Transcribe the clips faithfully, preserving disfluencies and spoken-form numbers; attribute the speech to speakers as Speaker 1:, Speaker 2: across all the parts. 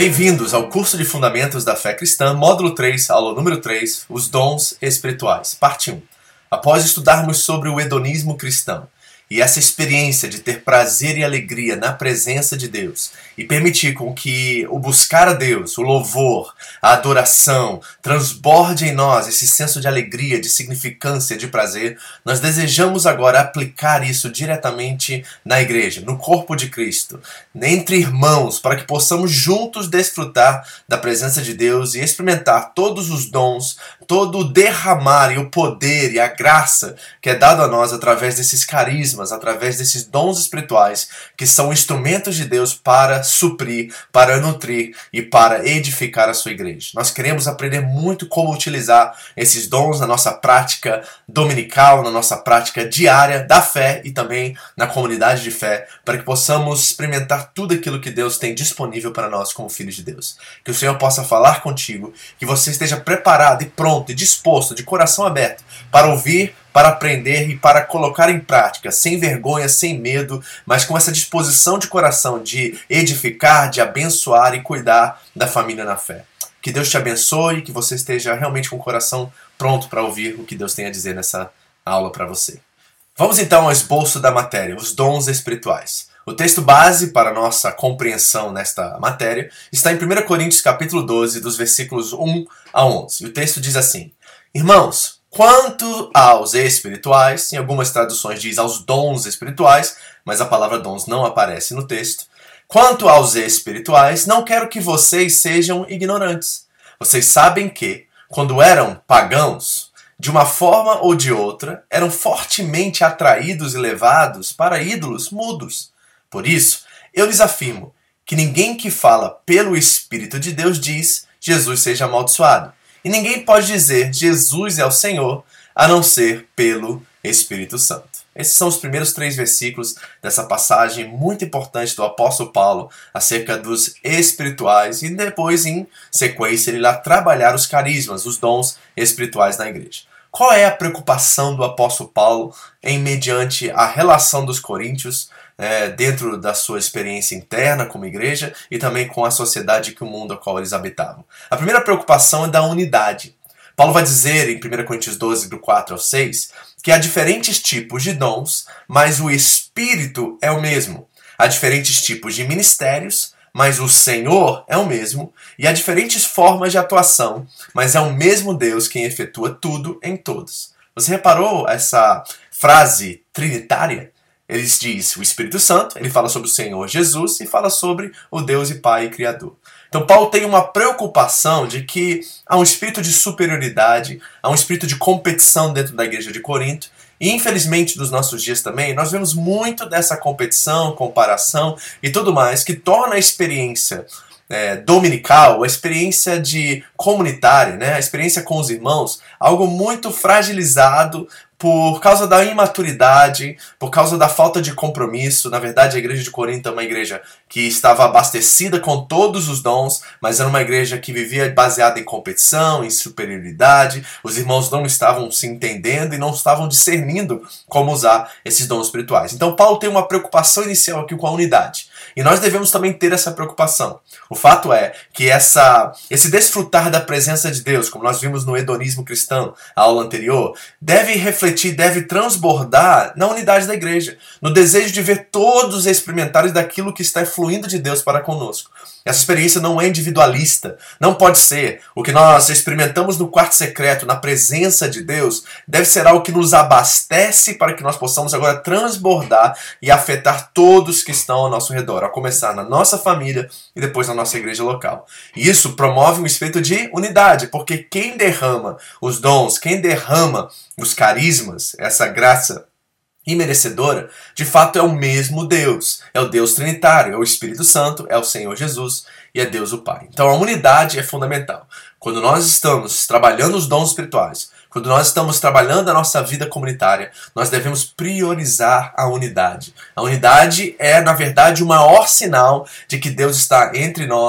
Speaker 1: Bem-vindos ao curso de Fundamentos da Fé Cristã, módulo três, aula número três, os dons espirituais, parte um. Após estudarmos sobre o hedonismo cristão e essa experiência de ter prazer e alegria na presença de Deus e permitir com que o buscar a Deus, o louvor, a adoração, transborde em nós esse senso de alegria, de significância, de prazer, nós desejamos agora aplicar isso diretamente na igreja, no corpo de Cristo, entre irmãos, para que possamos juntos desfrutar da presença de Deus e experimentar todos os dons, todo o derramar e o poder e a graça que é dado a nós através desses carismas, através desses dons espirituais que são instrumentos de Deus para suprir, para nutrir e para edificar a sua igreja. Nós queremos aprender muito como utilizar esses dons na nossa prática dominical, na nossa prática diária da fé e também na comunidade de fé, para que possamos experimentar tudo aquilo que Deus tem disponível para nós como filhos de Deus. Que o Senhor possa falar contigo, que você esteja preparado e pronto e disposto, de coração aberto, para ouvir, para aprender e para colocar em prática, sem vergonha, sem medo, mas com essa disposição de coração de edificar, de abençoar e cuidar da família na fé. Que Deus te abençoe e que você esteja realmente com o coração pronto para ouvir o que Deus tem a dizer nessa aula para você. Vamos então ao esboço da matéria, os dons espirituais. O texto base para a nossa compreensão nesta matéria está em primeira Coríntios capítulo doze, dos versículos um a onze. E o texto diz assim: Irmãos, quanto aos espirituais, em algumas traduções diz aos dons espirituais, mas a palavra dons não aparece no texto. Quanto aos espirituais, não quero que vocês sejam ignorantes. Vocês sabem que, quando eram pagãos, de uma forma ou de outra, eram fortemente atraídos e levados para ídolos mudos. Por isso, eu lhes afirmo que ninguém que fala pelo Espírito de Deus diz Jesus seja amaldiçoado. E ninguém pode dizer Jesus é o Senhor, a não ser pelo Espírito Santo. Esses são os primeiros três versículos dessa passagem muito importante do apóstolo Paulo acerca dos espirituais e depois, em sequência, ele irá trabalhar os carismas, os dons espirituais na igreja. Qual é a preocupação do apóstolo Paulo em mediante a relação dos coríntios é, dentro da sua experiência interna como igreja e também com a sociedade que o mundo ao qual eles habitavam? A primeira preocupação é da unidade. Paulo vai dizer em primeira Coríntios doze, do quatro ao seis, que há diferentes tipos de dons, mas o Espírito é o mesmo. Há diferentes tipos de ministérios, mas o Senhor é o mesmo. E há diferentes formas de atuação, mas é o mesmo Deus quem efetua tudo em todos. Você reparou essa frase trinitária? Ele diz o Espírito Santo, ele fala sobre o Senhor Jesus e fala sobre o Deus e Pai e Criador. Então Paulo tem uma preocupação de que há um espírito de superioridade, há um espírito de competição dentro da igreja de Corinto. E infelizmente nos nossos dias também nós vemos muito dessa competição, comparação e tudo mais que torna a experiência é, dominical, a experiência de comunitária, né, a experiência com os irmãos, algo muito fragilizado por causa da imaturidade, por causa da falta de compromisso. Na verdade, a igreja de Corinto é uma igreja que estava abastecida com todos os dons, mas era uma igreja que vivia baseada em competição, em superioridade. Os irmãos não estavam se entendendo e não estavam discernindo como usar esses dons espirituais. Então, Paulo tem uma preocupação inicial aqui com a unidade. E nós devemos também ter essa preocupação. O fato é que essa, esse desfrutar da presença de Deus, como nós vimos no hedonismo cristão, a aula anterior, deve refletir, deve transbordar na unidade da igreja, no desejo de ver todos experimentarem daquilo que está fluindo de Deus para conosco. Essa experiência não é individualista, não pode ser. O que nós experimentamos no quarto secreto, na presença de Deus, deve ser algo que nos abastece para que nós possamos agora transbordar e afetar todos que estão ao nosso redor, a começar na nossa família e depois na nossa igreja local. E isso promove um espírito de unidade, porque quem derrama os dons, quem derrama os carismas, essa graça imerecedora, de fato é o mesmo Deus. É o Deus Trinitário, é o Espírito Santo, é o Senhor Jesus e é Deus o Pai. Então a unidade é fundamental. Quando nós estamos trabalhando os dons espirituais, quando nós estamos trabalhando a nossa vida comunitária, nós devemos priorizar a unidade. A unidade é, na verdade, o maior sinal de que Deus está entre nós,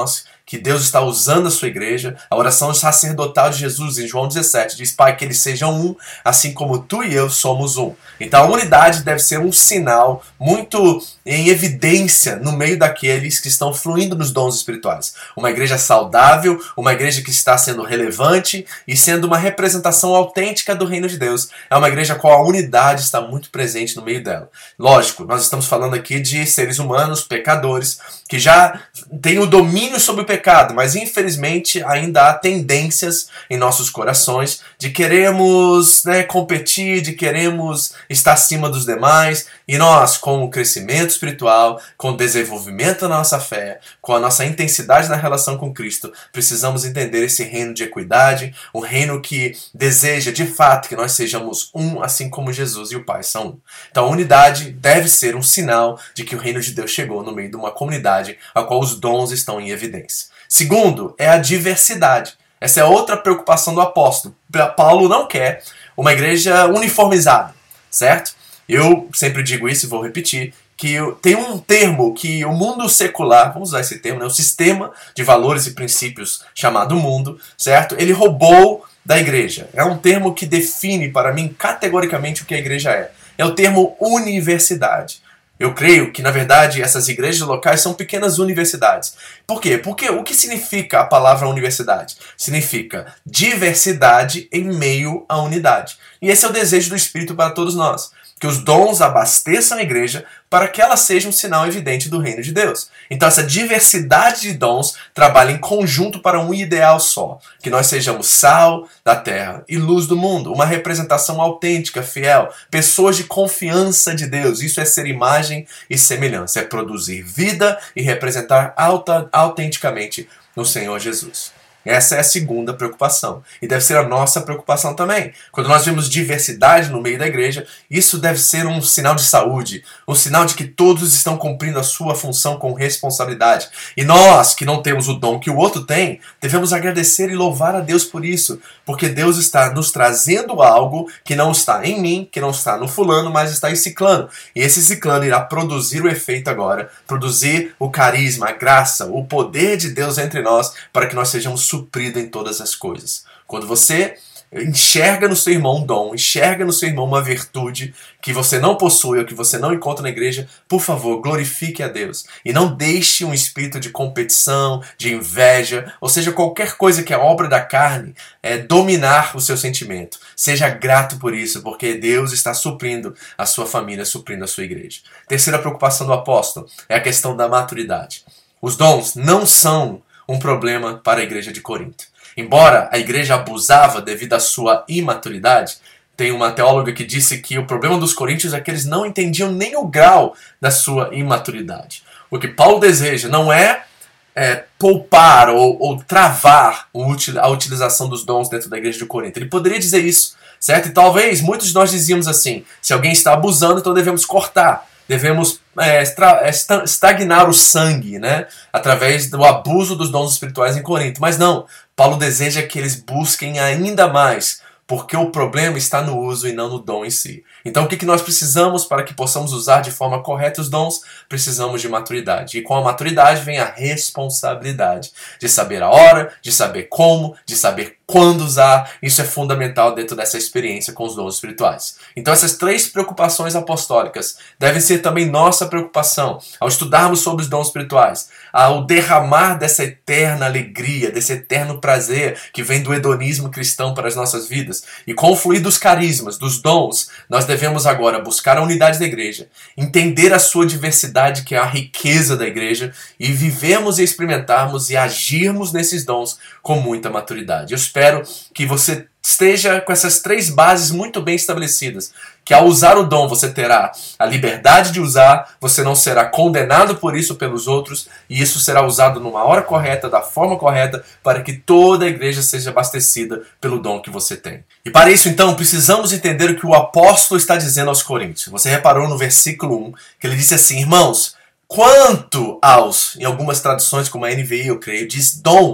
Speaker 1: que Deus está usando a sua igreja. A oração sacerdotal de Jesus em João dezessete diz: Pai, que eles sejam um, assim como tu e eu somos um. Então a unidade deve ser um sinal muito em evidência no meio daqueles que estão fluindo nos dons espirituais. Uma igreja saudável, uma igreja que está sendo relevante e sendo uma representação autêntica do reino de Deus. É uma igreja com a unidade está muito presente no meio dela. Lógico, nós estamos falando aqui de seres humanos, pecadores, que já têm o domínio sobre o pecado, mas infelizmente ainda há tendências em nossos corações de queremos, né, competir, de queremos estar acima dos demais, e nós, com o crescimento espiritual, com o desenvolvimento da nossa fé, com a nossa intensidade na relação com Cristo, precisamos entender esse reino de equidade, um reino que deseja de fato que nós sejamos um, assim como Jesus e o Pai são um. Então a unidade deve ser um sinal de que o reino de Deus chegou no meio de uma comunidade a qual os dons estão em evidência. Segundo, é a diversidade. Essa é outra preocupação do apóstolo. Paulo não quer uma igreja uniformizada, certo? Eu sempre digo isso e vou repetir, que tem um termo que o mundo secular, vamos usar esse termo, né, o sistema de valores e princípios chamado mundo, certo? Ele roubou da igreja. É um termo que define para mim categoricamente o que a igreja é. É o termo universidade. Eu creio que, na verdade, essas igrejas locais são pequenas universidades. Por quê? Porque o que significa a palavra universidade? Significa diversidade em meio à unidade. E esse é o desejo do Espírito para todos nós. Que os dons abasteçam a igreja para que ela seja um sinal evidente do reino de Deus. Então essa diversidade de dons trabalha em conjunto para um ideal só. Que nós sejamos sal da terra e luz do mundo. Uma representação autêntica, fiel. Pessoas de confiança de Deus. Isso é ser imagem e semelhança. É produzir vida e representar alta, autenticamente no Senhor Jesus. Essa é a segunda preocupação. E deve ser a nossa preocupação também. Quando nós vemos diversidade no meio da igreja, isso deve ser um sinal de saúde. Um sinal de que todos estão cumprindo a sua função com responsabilidade. E nós, que não temos o dom que o outro tem, devemos agradecer e louvar a Deus por isso. Porque Deus está nos trazendo algo que não está em mim, que não está no fulano, mas está em ciclano. E esse ciclano irá produzir o efeito agora. Produzir o carisma, a graça, o poder de Deus entre nós, para que nós sejamos suprido em todas as coisas. Quando você enxerga no seu irmão um dom, enxerga no seu irmão uma virtude que você não possui ou que você não encontra na igreja, por favor, glorifique a Deus. E não deixe um espírito de competição, de inveja, ou seja, qualquer coisa que é obra da carne, é, dominar o seu sentimento. Seja grato por isso, porque Deus está suprindo a sua família, suprindo a sua igreja. Terceira preocupação do apóstolo é a questão da maturidade. Os dons não são um problema para a igreja de Corinto. Embora a igreja abusava devido à sua imaturidade, tem uma teóloga que disse que o problema dos coríntios é que eles não entendiam nem o grau da sua imaturidade. O que Paulo deseja não é, é poupar ou, ou travar a utilização dos dons dentro da igreja de Corinto. Ele poderia dizer isso, certo? E talvez muitos de nós dizíamos assim: se alguém está abusando, então devemos cortar. Devemos é, estagnar o sangue, né? Através do abuso dos dons espirituais em Corinto. Mas não, Paulo deseja que eles busquem ainda mais, porque o problema está no uso e não no dom em si. Então o que nós precisamos para que possamos usar de forma correta os dons? Precisamos de maturidade. E com a maturidade vem a responsabilidade de saber a hora, de saber como, de saber quando usar. Isso é fundamental dentro dessa experiência com os dons espirituais. Então essas três preocupações apostólicas devem ser também nossa preocupação ao estudarmos sobre os dons espirituais, ao derramar dessa eterna alegria, desse eterno prazer que vem do hedonismo cristão para as nossas vidas. E com o fluir dos carismas, dos dons, nós devemos agora buscar a unidade da igreja, entender a sua diversidade, que é a riqueza da igreja, e vivemos e experimentarmos e agirmos nesses dons com muita maturidade. Eu espero que você esteja com essas três bases muito bem estabelecidas, que ao usar o dom você terá a liberdade de usar, você não será condenado por isso pelos outros, e isso será usado numa hora correta, da forma correta, para que toda a igreja seja abastecida pelo dom que você tem. E para isso então precisamos entender o que o apóstolo está dizendo aos coríntios. Você reparou no versículo um, que ele disse assim: irmãos, quanto aos, em algumas traduções como a N V I eu creio, diz dons,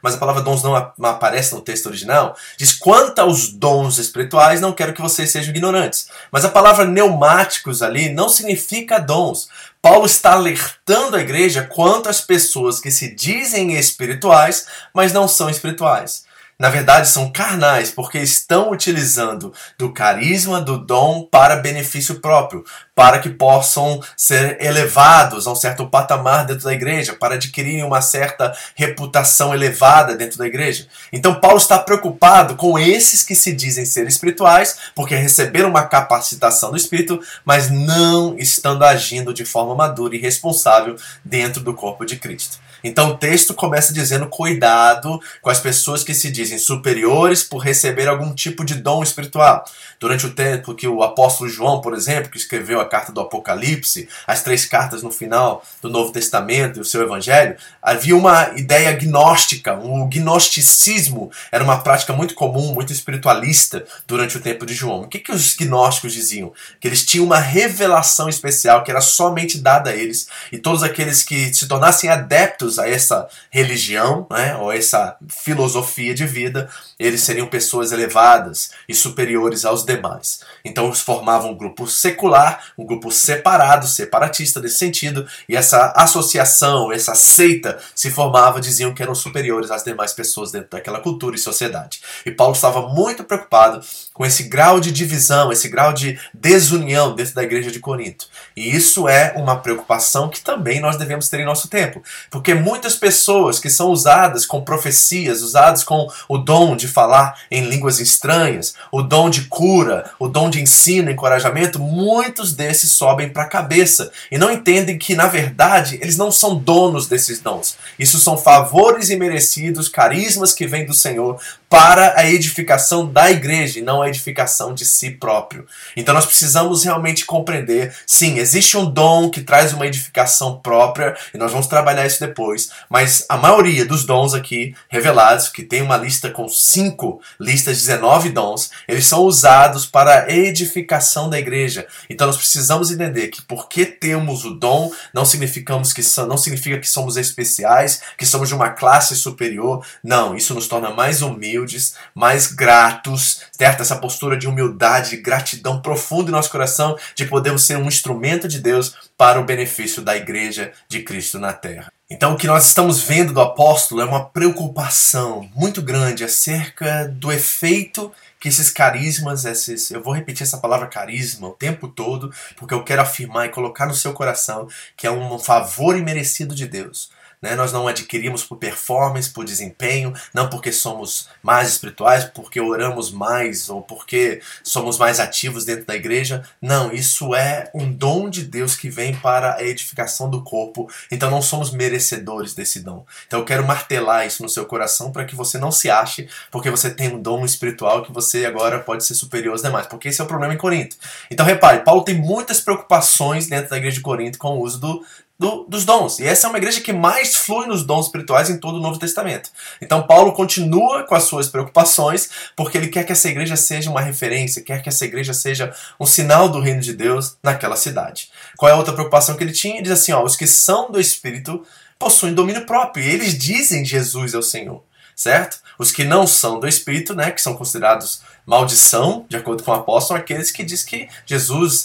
Speaker 1: mas a palavra dons não aparece no texto original, diz: quanto aos dons espirituais, não quero que vocês sejam ignorantes. Mas a palavra pneumáticos ali não significa dons. Paulo está alertando a igreja quanto às pessoas que se dizem espirituais, mas não são espirituais. Na verdade, são carnais, porque estão utilizando do carisma, do dom, para benefício próprio, para que possam ser elevados a um certo patamar dentro da igreja, para adquirirem uma certa reputação elevada dentro da igreja. Então, Paulo está preocupado com esses que se dizem ser espirituais, porque receberam uma capacitação do Espírito, mas não estando agindo de forma madura e responsável dentro do corpo de Cristo. Então o texto começa dizendo: cuidado com as pessoas que se dizem superiores por receber algum tipo de dom espiritual. Durante o tempo que o apóstolo João, por exemplo, que escreveu a carta do Apocalipse, as três cartas no final do Novo Testamento e o seu Evangelho, havia uma ideia gnóstica. O gnosticismo era uma prática muito comum, muito espiritualista durante o tempo de João. O que, que os gnósticos diziam? Que eles tinham uma revelação especial que era somente dada a eles, e todos aqueles que se tornassem adeptos a essa religião, né, ou essa filosofia de vida, eles seriam pessoas elevadas e superiores aos demais. Então eles formavam um grupo secular, um grupo separado, separatista nesse sentido, e essa associação, essa seita se formava, diziam que eram superiores às demais pessoas dentro daquela cultura e sociedade. E Paulo estava muito preocupado com esse grau de divisão, esse grau de desunião dentro da igreja de Corinto. E isso é uma preocupação que também nós devemos ter em nosso tempo, porque muitas pessoas que são usadas com profecias, usadas com o dom de falar em línguas estranhas, o dom de cura, o dom de ensino, encorajamento, muitos desses sobem para a cabeça e não entendem que, na verdade, eles não são donos desses dons. Isso são favores imerecidos, carismas que vêm do Senhor para a edificação da igreja e não a edificação de si próprio. Então nós precisamos realmente compreender, sim, existe um dom que traz uma edificação própria, e nós vamos trabalhar isso depois, mas a maioria dos dons aqui revelados, que tem uma lista com cinco listas, dezenove dons, eles são usados para a edificação da igreja. Então nós precisamos entender que porque temos o dom, não, significamos que so, não significa que somos especiais, que somos de uma classe superior. Não, isso nos torna mais humildes, mais gratos, certo? Essa postura de humildade, de gratidão profunda em nosso coração, de podermos ser um instrumento de Deus para o benefício da igreja de Cristo na terra. Então o que nós estamos vendo do apóstolo é uma preocupação muito grande acerca do efeito que esses carismas, esses, eu vou repetir essa palavra carisma o tempo todo, porque eu quero afirmar e colocar no seu coração que é um favor imerecido de Deus. Né? Nós não adquirimos por performance, por desempenho, não porque somos mais espirituais, porque oramos mais ou porque somos mais ativos dentro da igreja. Não, isso é um dom de Deus que vem para a edificação do corpo. Então não somos merecedores desse dom. Então eu quero martelar isso no seu coração para que você não se ache porque você tem um dom espiritual que você agora pode ser superior aos demais, porque esse é o problema em Corinto. Então repare, Paulo tem muitas preocupações dentro da igreja de Corinto com o uso do Do, dos dons. E essa é uma igreja que mais flui nos dons espirituais em todo o Novo Testamento. Então Paulo continua com as suas preocupações, porque ele quer que essa igreja seja uma referência, quer que essa igreja seja um sinal do reino de Deus naquela cidade. Qual é a outra preocupação que ele tinha? Ele diz assim, ó, os que são do Espírito possuem domínio próprio, e eles dizem é o Senhor. Certo? Os que não são do Espírito, né, que são considerados maldição, de acordo com o apóstolo, são aqueles que dizem que Jesus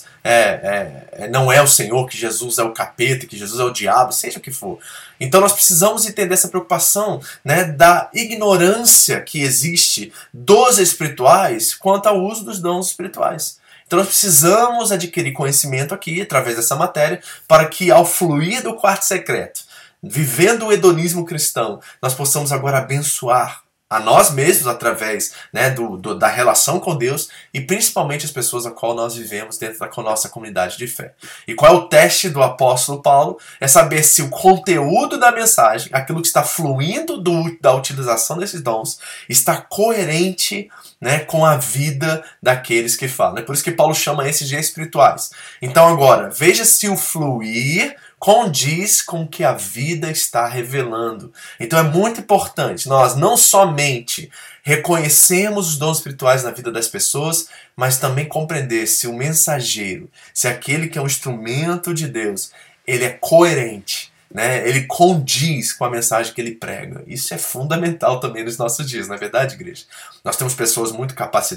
Speaker 1: é, é, não é o Senhor, que Jesus é o capeta, que Jesus é o diabo, seja o que for. Então nós precisamos entender essa preocupação, né, da ignorância que existe dos espirituais quanto ao uso dos dons espirituais. Então nós precisamos adquirir conhecimento aqui, através dessa matéria, para que ao fluir do quarto secreto, vivendo o hedonismo cristão, nós possamos agora abençoar a nós mesmos através, né, do, do, da relação com Deus e principalmente as pessoas a qual nós vivemos dentro da nossa comunidade de fé. E qual é o teste do apóstolo Paulo? É saber se o conteúdo da mensagem, aquilo que está fluindo do, da utilização desses dons, está coerente, né, com a vida daqueles que falam. É por isso que Paulo chama esses de espirituais. Então agora, veja se o fluir condiz com o que a vida está revelando. Então é muito importante nós não somente reconhecemos os dons espirituais na vida das pessoas, mas também compreender se o mensageiro, se aquele que é um instrumento de Deus, ele é coerente, né, ele condiz com a mensagem que ele prega. Isso é fundamental também nos nossos dias, não é verdade, igreja? Nós temos pessoas muito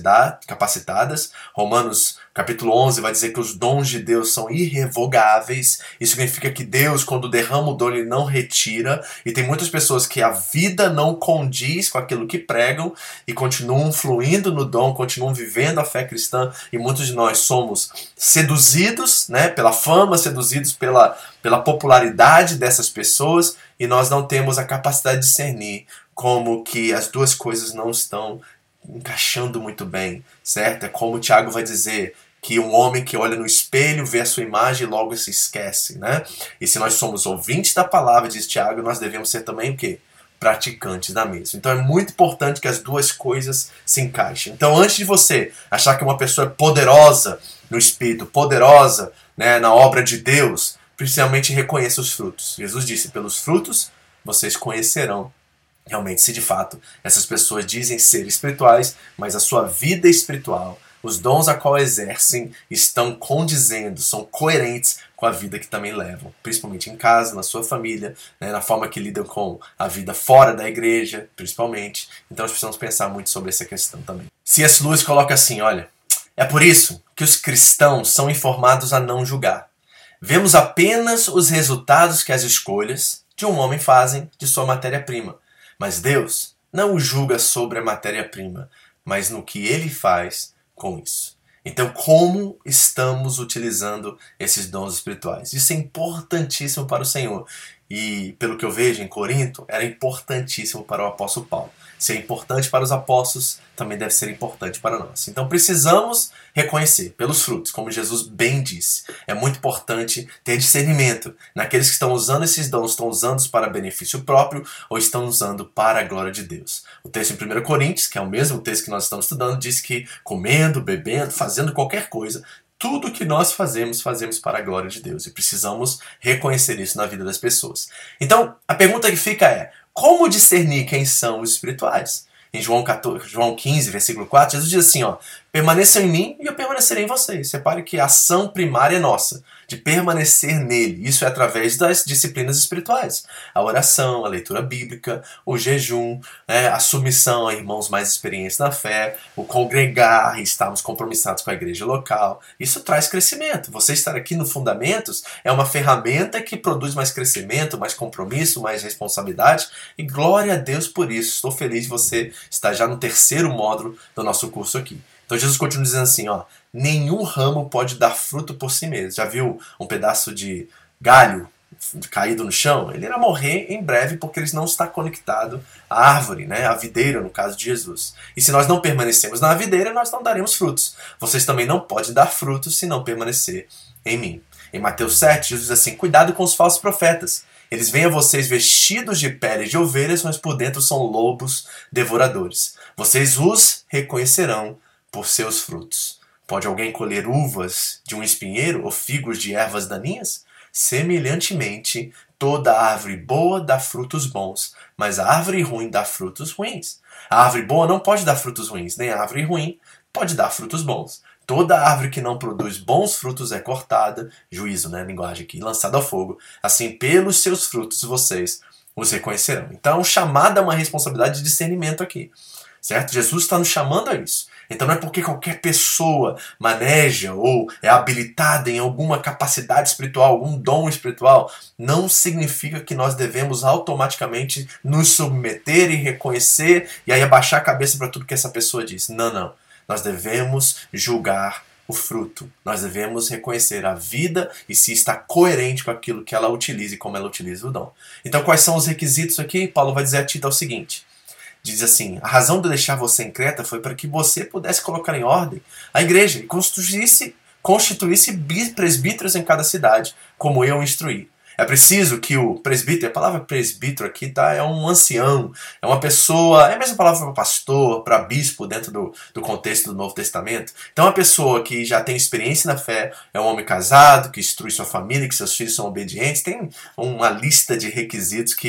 Speaker 1: capacitadas. Romanos capítulo onze vai dizer que os dons de Deus são irrevogáveis. Isso significa que Deus, quando derrama o dom, ele não retira. E tem muitas pessoas que a vida não condiz com aquilo que pregam e continuam fluindo no dom, continuam vivendo a fé cristã. E muitos de nós somos seduzidos, né, pela fama, seduzidos pela, pela popularidade dessas pessoas, e nós não temos a capacidade de discernir como que as duas coisas não estão encaixando muito bem, certo? É como o Tiago vai dizer, que um homem que olha no espelho, vê a sua imagem e logo se esquece, né? E se nós somos ouvintes da palavra, diz Tiago, nós devemos ser também o quê? Praticantes da mesma. Então é muito importante que as duas coisas se encaixem. Então antes de você achar que uma pessoa é poderosa no Espírito, poderosa, né, na obra de Deus, principalmente reconheça os frutos. Jesus disse, pelos frutos vocês conhecerão realmente se de fato essas pessoas dizem ser espirituais, mas a sua vida espiritual, os dons a qual exercem, estão condizendo, são coerentes com a vida que também levam, principalmente em casa, na sua família, né, na forma que lidam com a vida fora da igreja, principalmente. Então nós precisamos pensar muito sobre essa questão também. C S Lewis coloca assim, olha, é por isso que os cristãos são informados a não julgar. Vemos apenas os resultados que as escolhas de um homem fazem de sua matéria-prima. Mas Deus não o julga sobre a matéria-prima, mas no que ele faz com isso. Então, como estamos utilizando esses dons espirituais? Isso é importantíssimo para o Senhor. E, pelo que eu vejo em Corinto, era importantíssimo para o apóstolo Paulo. Se é importante para os apóstolos, também deve ser importante para nós. Então precisamos reconhecer pelos frutos, como Jesus bem disse. É muito importante ter discernimento naqueles que estão usando esses dons, estão usando-os para benefício próprio ou estão usando para a glória de Deus. O texto em primeira Coríntios, que é o mesmo texto que nós estamos estudando, diz que comendo, bebendo, fazendo qualquer coisa, tudo que nós fazemos, fazemos para a glória de Deus. E precisamos reconhecer isso na vida das pessoas. Então, a pergunta que fica é, como discernir quem são os espirituais? Em João, quatorze, João quinze, versículo quatro, Jesus diz assim, ó, permaneçam em mim e eu permanecerei em vocês. Repare que a ação primária é nossa, de permanecer nele. Isso é através das disciplinas espirituais. A oração, a leitura bíblica, o jejum, né, a submissão a irmãos mais experientes na fé, o congregar e estarmos compromissados com a igreja local. Isso traz crescimento. Você estar aqui no Fundamentos é uma ferramenta que produz mais crescimento, mais compromisso, mais responsabilidade. E glória a Deus por isso. Estou feliz de você estar já no terceiro módulo do nosso curso aqui. Então Jesus continua dizendo assim, ó, nenhum ramo pode dar fruto por si mesmo. Já viu um pedaço de galho caído no chão? Ele irá morrer em breve porque ele não está conectado à árvore, né? À videira, no caso de Jesus. E se nós não permanecemos na videira, nós não daremos frutos. Vocês também não podem dar frutos se não permanecer em mim. Em Mateus sete, Jesus diz assim, cuidado com os falsos profetas. Eles vêm a vocês vestidos de pele de ovelhas, mas por dentro são lobos devoradores. Vocês os reconhecerão por seus frutos. Pode alguém colher uvas de um espinheiro ou figos de ervas daninhas? Semelhantemente, toda árvore boa dá frutos bons, mas a árvore ruim dá frutos ruins. A árvore boa não pode dar frutos ruins, nem a árvore ruim pode dar frutos bons. Toda árvore que não produz bons frutos é cortada, juízo, né, linguagem aqui, lançada ao fogo. Assim, pelos seus frutos vocês os reconhecerão. Então, chamada a uma responsabilidade de discernimento aqui, certo? Jesus está nos chamando a isso. Então não é porque qualquer pessoa maneja ou é habilitada em alguma capacidade espiritual, algum dom espiritual, não significa que nós devemos automaticamente nos submeter e reconhecer e aí abaixar a cabeça para tudo que essa pessoa diz. Não, não. Nós devemos julgar o fruto. Nós devemos reconhecer a vida e se está coerente com aquilo que ela utiliza e como ela utiliza o dom. Então quais são os requisitos aqui? Paulo vai dizer a Tito o seguinte. Diz assim, a razão de deixar você em Creta foi para que você pudesse colocar em ordem a igreja e constituísse, constituísse presbíteros em cada cidade, como eu instruí. É preciso que o presbítero, a palavra presbítero aqui tá, é um ancião, é uma pessoa, é a mesma palavra para pastor, para bispo dentro do, do contexto do Novo Testamento. Então uma pessoa que já tem experiência na fé, é um homem casado, que instrui sua família, que seus filhos são obedientes, tem uma lista de requisitos que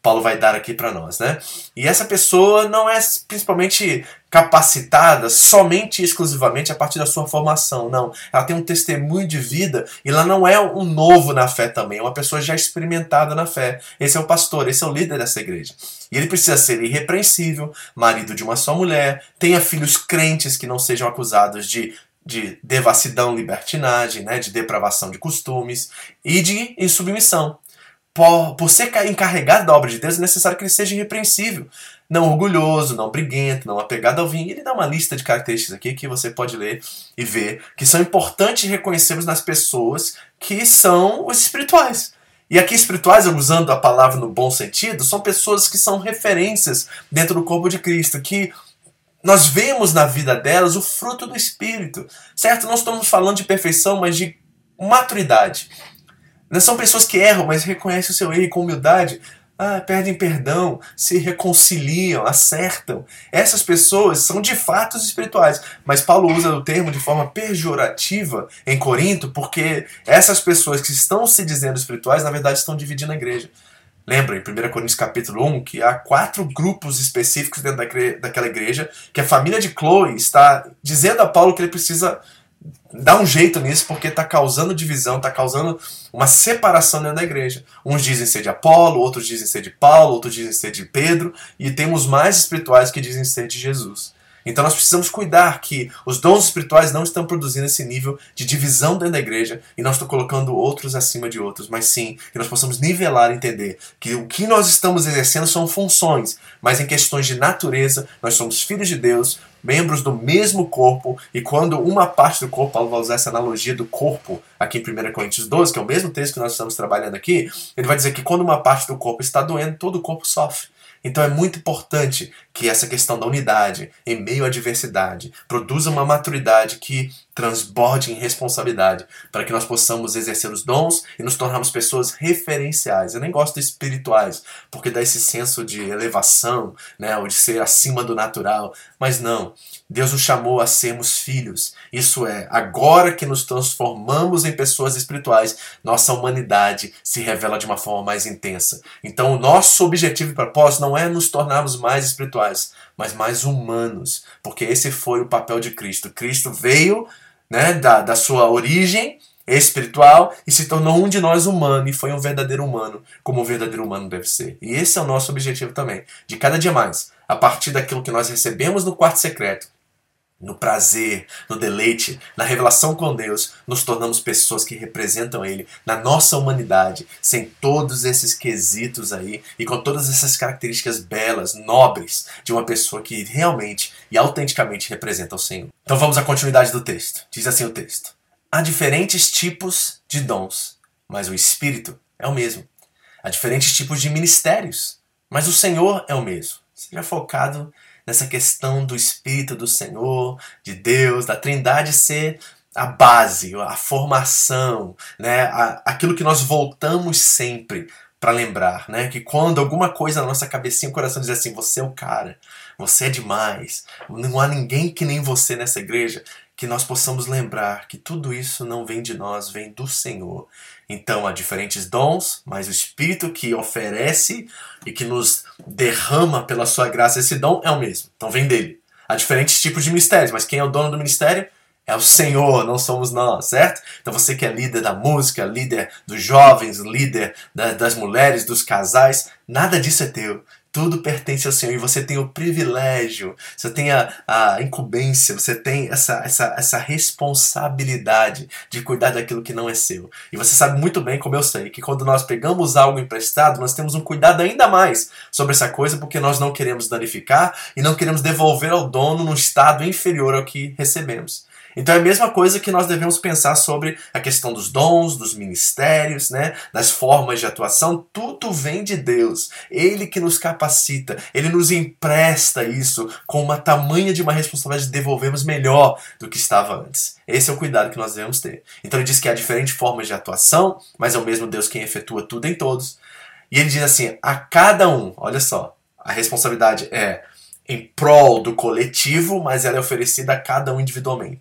Speaker 1: Paulo vai dar aqui para nós, né? E essa pessoa não é principalmente capacitada somente e exclusivamente a partir da sua formação, não. Ela tem um testemunho de vida e ela não é um novo na fé também, é uma pessoa já experimentada na fé. Esse é o pastor, esse é o líder dessa igreja. E ele precisa ser irrepreensível, marido de uma só mulher, tenha filhos crentes que não sejam acusados de de devassidão, libertinagem, né, de depravação de costumes e de insubmissão. Por, por ser encarregado da obra de Deus, é necessário que ele seja irrepreensível, não orgulhoso, não briguento, não apegado ao vinho. Ele dá uma lista de características aqui que você pode ler e ver, que são importantes reconhecermos nas pessoas que são os espirituais. E aqui espirituais, usando a palavra no bom sentido, são pessoas que são referências dentro do corpo de Cristo, que nós vemos na vida delas o fruto do Espírito, certo? Não estamos falando de perfeição, mas de maturidade. Não são pessoas que erram, mas reconhecem o seu erro e com humildade, ah, pedem perdão, se reconciliam, acertam. Essas pessoas são de fato espirituais, mas Paulo usa o termo de forma pejorativa em Corinto, porque essas pessoas que estão se dizendo espirituais, na verdade estão dividindo a igreja. Lembra, em primeira Coríntios capítulo um, que há quatro grupos específicos dentro daquela igreja, que a família de Chloe está dizendo a Paulo que ele precisa dar um jeito nisso, porque está causando divisão, está causando uma separação dentro da igreja. Uns dizem ser de Apolo, outros dizem ser de Paulo, outros dizem ser de Pedro, e temos mais espirituais que dizem ser de Jesus. Então nós precisamos cuidar que os dons espirituais não estão produzindo esse nível de divisão dentro da igreja e nós estamos colocando outros acima de outros, mas sim que nós possamos nivelar e entender que o que nós estamos exercendo são funções, mas em questões de natureza nós somos filhos de Deus, membros do mesmo corpo, e quando uma parte do corpo, Paulo vai usar essa analogia do corpo aqui em primeira Coríntios doze, que é o mesmo texto que nós estamos trabalhando aqui, ele vai dizer que quando uma parte do corpo está doendo, todo o corpo sofre. Então é muito importante que essa questão da unidade, em meio à diversidade, produza uma maturidade que transborde em responsabilidade, para que nós possamos exercer os dons e nos tornarmos pessoas referenciais. Eu nem gosto de espirituais, porque dá esse senso de elevação, né, ou de ser acima do natural, mas não. Deus nos chamou a sermos filhos. Isso é, agora que nos transformamos em pessoas espirituais, nossa humanidade se revela de uma forma mais intensa. Então o nosso objetivo e propósito não é nos tornarmos mais espirituais, mas mais humanos, porque esse foi o papel de Cristo. Cristo veio, né, da, da sua origem espiritual e se tornou um de nós humano, e foi um verdadeiro humano, como um verdadeiro humano deve ser. E esse é o nosso objetivo também, de cada dia mais, a partir daquilo que nós recebemos no quarto secreto, no prazer, no deleite, na revelação com Deus, nos tornamos pessoas que representam Ele na nossa humanidade, sem todos esses quesitos aí e com todas essas características belas, nobres, de uma pessoa que realmente e autenticamente representa o Senhor. Então vamos à continuidade do texto. Diz assim o texto: há diferentes tipos de dons, mas o Espírito é o mesmo. Há diferentes tipos de ministérios, mas o Senhor é o mesmo. Seja focado nessa questão do Espírito do Senhor, de Deus, da Trindade ser a base, a formação, né? Aquilo que nós voltamos sempre para lembrar, né? Que quando alguma coisa na nossa cabecinha, o coração diz assim, você é o cara, você é demais, não há ninguém que nem você nessa igreja, que nós possamos lembrar que tudo isso não vem de nós, vem do Senhor. Então há diferentes dons, mas o Espírito que oferece e que nos derrama pela sua graça esse dom é o mesmo. Então vem dele. Há diferentes tipos de ministérios, mas quem é o dono do ministério? É o Senhor, não somos nós, certo? Então você que é líder da música, líder dos jovens, líder da, das mulheres, dos casais, nada disso é teu. Tudo pertence ao Senhor e você tem o privilégio, você tem a, a incumbência, você tem essa, essa, essa responsabilidade de cuidar daquilo que não é seu. E você sabe muito bem, como eu sei, que quando nós pegamos algo emprestado, nós temos um cuidado ainda mais sobre essa coisa, porque nós não queremos danificar e não queremos devolver ao dono num estado inferior ao que recebemos. Então é a mesma coisa que nós devemos pensar sobre a questão dos dons, dos ministérios, né, das formas de atuação. Tudo vem de Deus. Ele que nos capacita, Ele nos empresta isso com uma tamanha de uma responsabilidade de devolvermos melhor do que estava antes. Esse é o cuidado que nós devemos ter. Então ele diz que há diferentes formas de atuação, mas é o mesmo Deus quem efetua tudo em todos. E ele diz assim, a cada um, olha só, a responsabilidade é em prol do coletivo, mas ela é oferecida a cada um individualmente.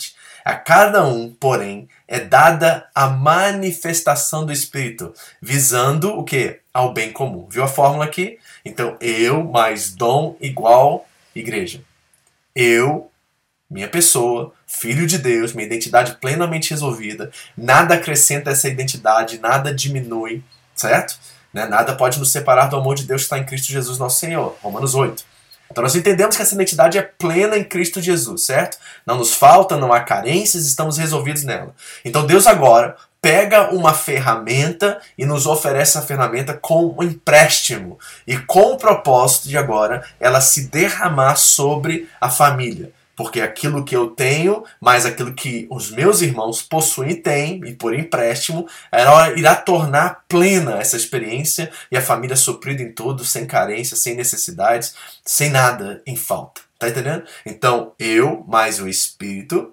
Speaker 1: A cada um, porém, é dada a manifestação do Espírito, visando o quê? Ao bem comum. Viu a fórmula aqui? Então, eu mais dom igual igreja. Eu, minha pessoa, filho de Deus, minha identidade plenamente resolvida, nada acrescenta essa identidade, nada diminui, certo? Né? Nada pode nos separar do amor de Deus que está em Cristo Jesus nosso Senhor. Romanos oito. Então nós entendemos que essa identidade é plena em Cristo Jesus, certo? Não nos falta, não há carências, estamos resolvidos nela. Então Deus agora pega uma ferramenta e nos oferece essa ferramenta com um empréstimo e com o propósito de agora ela se derramar sobre a família. Porque aquilo que eu tenho, mais aquilo que os meus irmãos possuem e têm, e por empréstimo, ela irá tornar plena essa experiência e a família suprida em tudo, sem carência, sem necessidades, sem nada em falta. Tá entendendo? Então, eu mais o Espírito,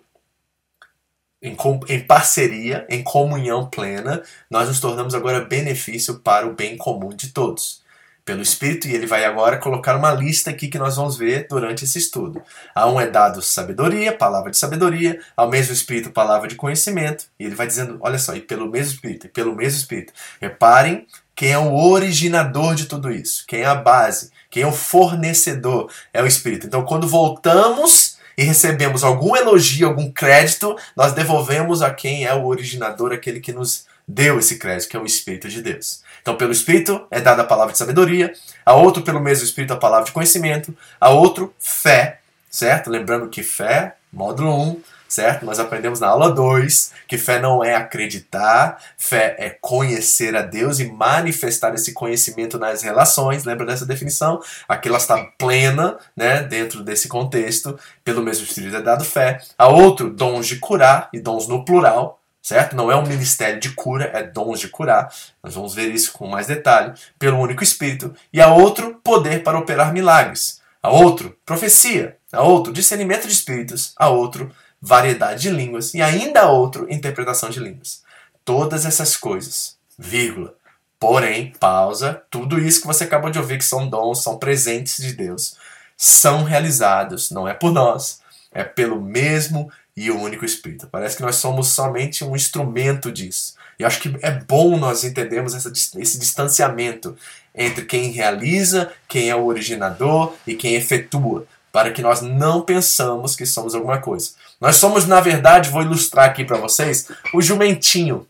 Speaker 1: em, em parceria, em comunhão plena, nós nos tornamos agora benefício para o bem comum de todos. Pelo Espírito, e ele vai agora colocar uma lista aqui que nós vamos ver durante esse estudo. A um é dado sabedoria, palavra de sabedoria, ao mesmo Espírito, palavra de conhecimento, e ele vai dizendo, olha só, e pelo mesmo Espírito, e pelo mesmo Espírito. Reparem quem é o originador de tudo isso, quem é a base, quem é o fornecedor, é o Espírito. Então, quando voltamos e recebemos algum elogio, algum crédito, nós devolvemos a quem é o originador, aquele que nos deu esse crédito, que é o Espírito de Deus. Então, pelo Espírito é dada a palavra de sabedoria, a outro, pelo mesmo Espírito, a palavra de conhecimento, a outro, fé, certo? Lembrando que fé, módulo um, certo? Nós aprendemos na aula dois que fé não é acreditar, fé é conhecer a Deus e manifestar esse conhecimento nas relações. Lembra dessa definição? Aqui ela está plena, né, dentro desse contexto. Pelo mesmo Espírito é dado fé. A outro, dons de curar, e dons no plural, certo? Não é um ministério de cura, é dons de curar. Nós vamos ver isso com mais detalhe. Pelo único Espírito. E a outro, poder para operar milagres. A outro, profecia. A outro, discernimento de espíritos. A outro, variedade de línguas. E ainda a outro, interpretação de línguas. Todas essas coisas, vírgula. Porém, pausa, tudo isso que você acabou de ouvir, que são dons, são presentes de Deus, são realizados, não é por nós, é pelo mesmo e o único Espírito. Parece que nós somos somente um instrumento disso. E acho que é bom nós entendermos essa, esse distanciamento entre quem realiza, quem é o originador e quem efetua, para que nós não pensamos que somos alguma coisa. Nós somos, na verdade, vou ilustrar aqui para vocês, o jumentinho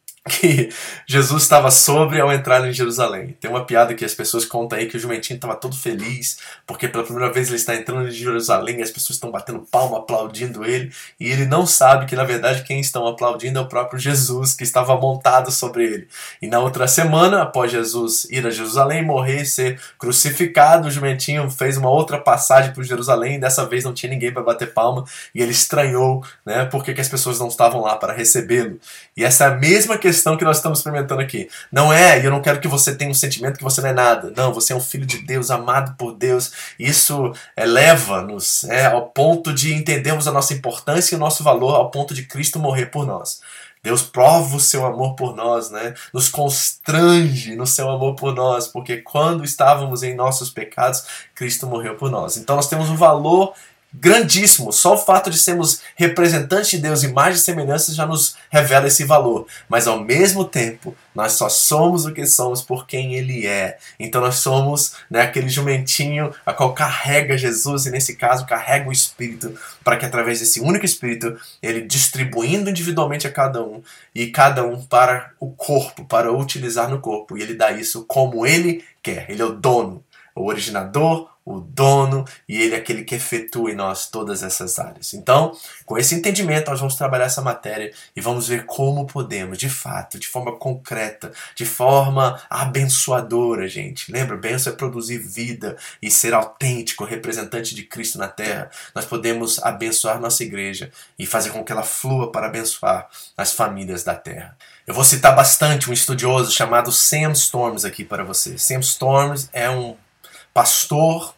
Speaker 1: que Jesus estava sobre ao entrar em Jerusalém. Tem uma piada que as pessoas contam aí que o jumentinho estava todo feliz, porque pela primeira vez ele está entrando em Jerusalém e as pessoas estão batendo palma, aplaudindo ele, e ele não sabe que na verdade quem estão aplaudindo é o próprio Jesus, que estava montado sobre ele. E na outra semana, após Jesus ir a Jerusalém, morrer e ser crucificado, o jumentinho fez uma outra passagem por Jerusalém, e dessa vez não tinha ninguém para bater palma, e ele estranhou, né, porque que as pessoas não estavam lá para recebê-lo. E essa é a mesma questão que nós estamos experimentando aqui. Não é, e eu não quero que você tenha um sentimento que você não é nada. Não, você é um filho de Deus, amado por Deus. Isso eleva-nos é, ao ponto de entendermos a nossa importância e o nosso valor, ao ponto de Cristo morrer por nós. Deus prova o seu amor por nós, né? Nos constrange no seu amor por nós, porque quando estávamos em nossos pecados, Cristo morreu por nós. Então nós temos um valor grandíssimo. Só o fato de sermos representantes de Deus, imagem e semelhança, já nos revela esse valor. Mas ao mesmo tempo, nós só somos o que somos por quem Ele é. Então nós somos, né, aquele jumentinho a qual carrega Jesus, e nesse caso carrega o Espírito, para que através desse único Espírito, Ele distribuindo individualmente a cada um, e cada um para o corpo, para utilizar no corpo. E Ele dá isso como Ele quer. Ele é o dono, o originador, o dono, e Ele é aquele que efetua em nós todas essas áreas. Então, com esse entendimento, nós vamos trabalhar essa matéria e vamos ver como podemos, de fato, de forma concreta, de forma abençoadora, gente. Lembra, bênção é produzir vida e ser autêntico, representante de Cristo na Terra. Nós podemos abençoar nossa igreja e fazer com que ela flua para abençoar as famílias da Terra. Eu vou citar bastante um estudioso chamado Sam Storms aqui para você. Sam Storms é um pastor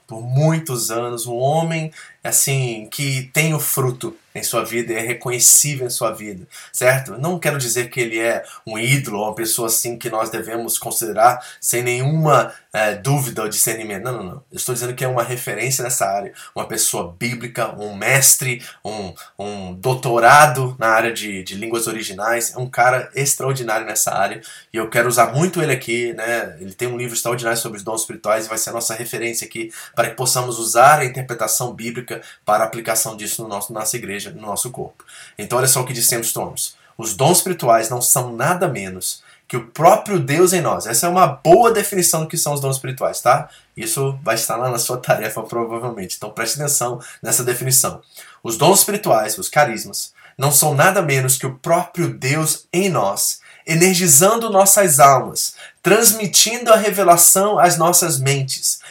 Speaker 1: por muitos anos, um homem assim que tem o fruto em sua vida, é reconhecível em sua vida, certo? Não quero dizer que ele é um ídolo, uma pessoa assim que nós devemos considerar sem nenhuma é, dúvida ou discernimento. Não, não, não. Eu estou dizendo que é uma referência nessa área, uma pessoa bíblica, um mestre, um, um doutorado na área de, de línguas originais, é um cara extraordinário nessa área e eu quero usar muito ele aqui, né? Ele tem um livro extraordinário sobre os dons espirituais e vai ser a nossa referência aqui para que possamos usar a interpretação bíblica para a aplicação disso no nosso, na nossa igreja, no nosso corpo. Então olha só o que diz Sam Storms. Os dons espirituais não são nada menos que o próprio Deus em nós. Essa é uma boa definição do que são os dons espirituais, tá? Isso vai estar lá na sua tarefa provavelmente. Então preste atenção nessa definição. Os dons espirituais, os carismas, não são nada menos que o próprio Deus em nós, energizando nossas almas, transmitindo a revelação às nossas mentes,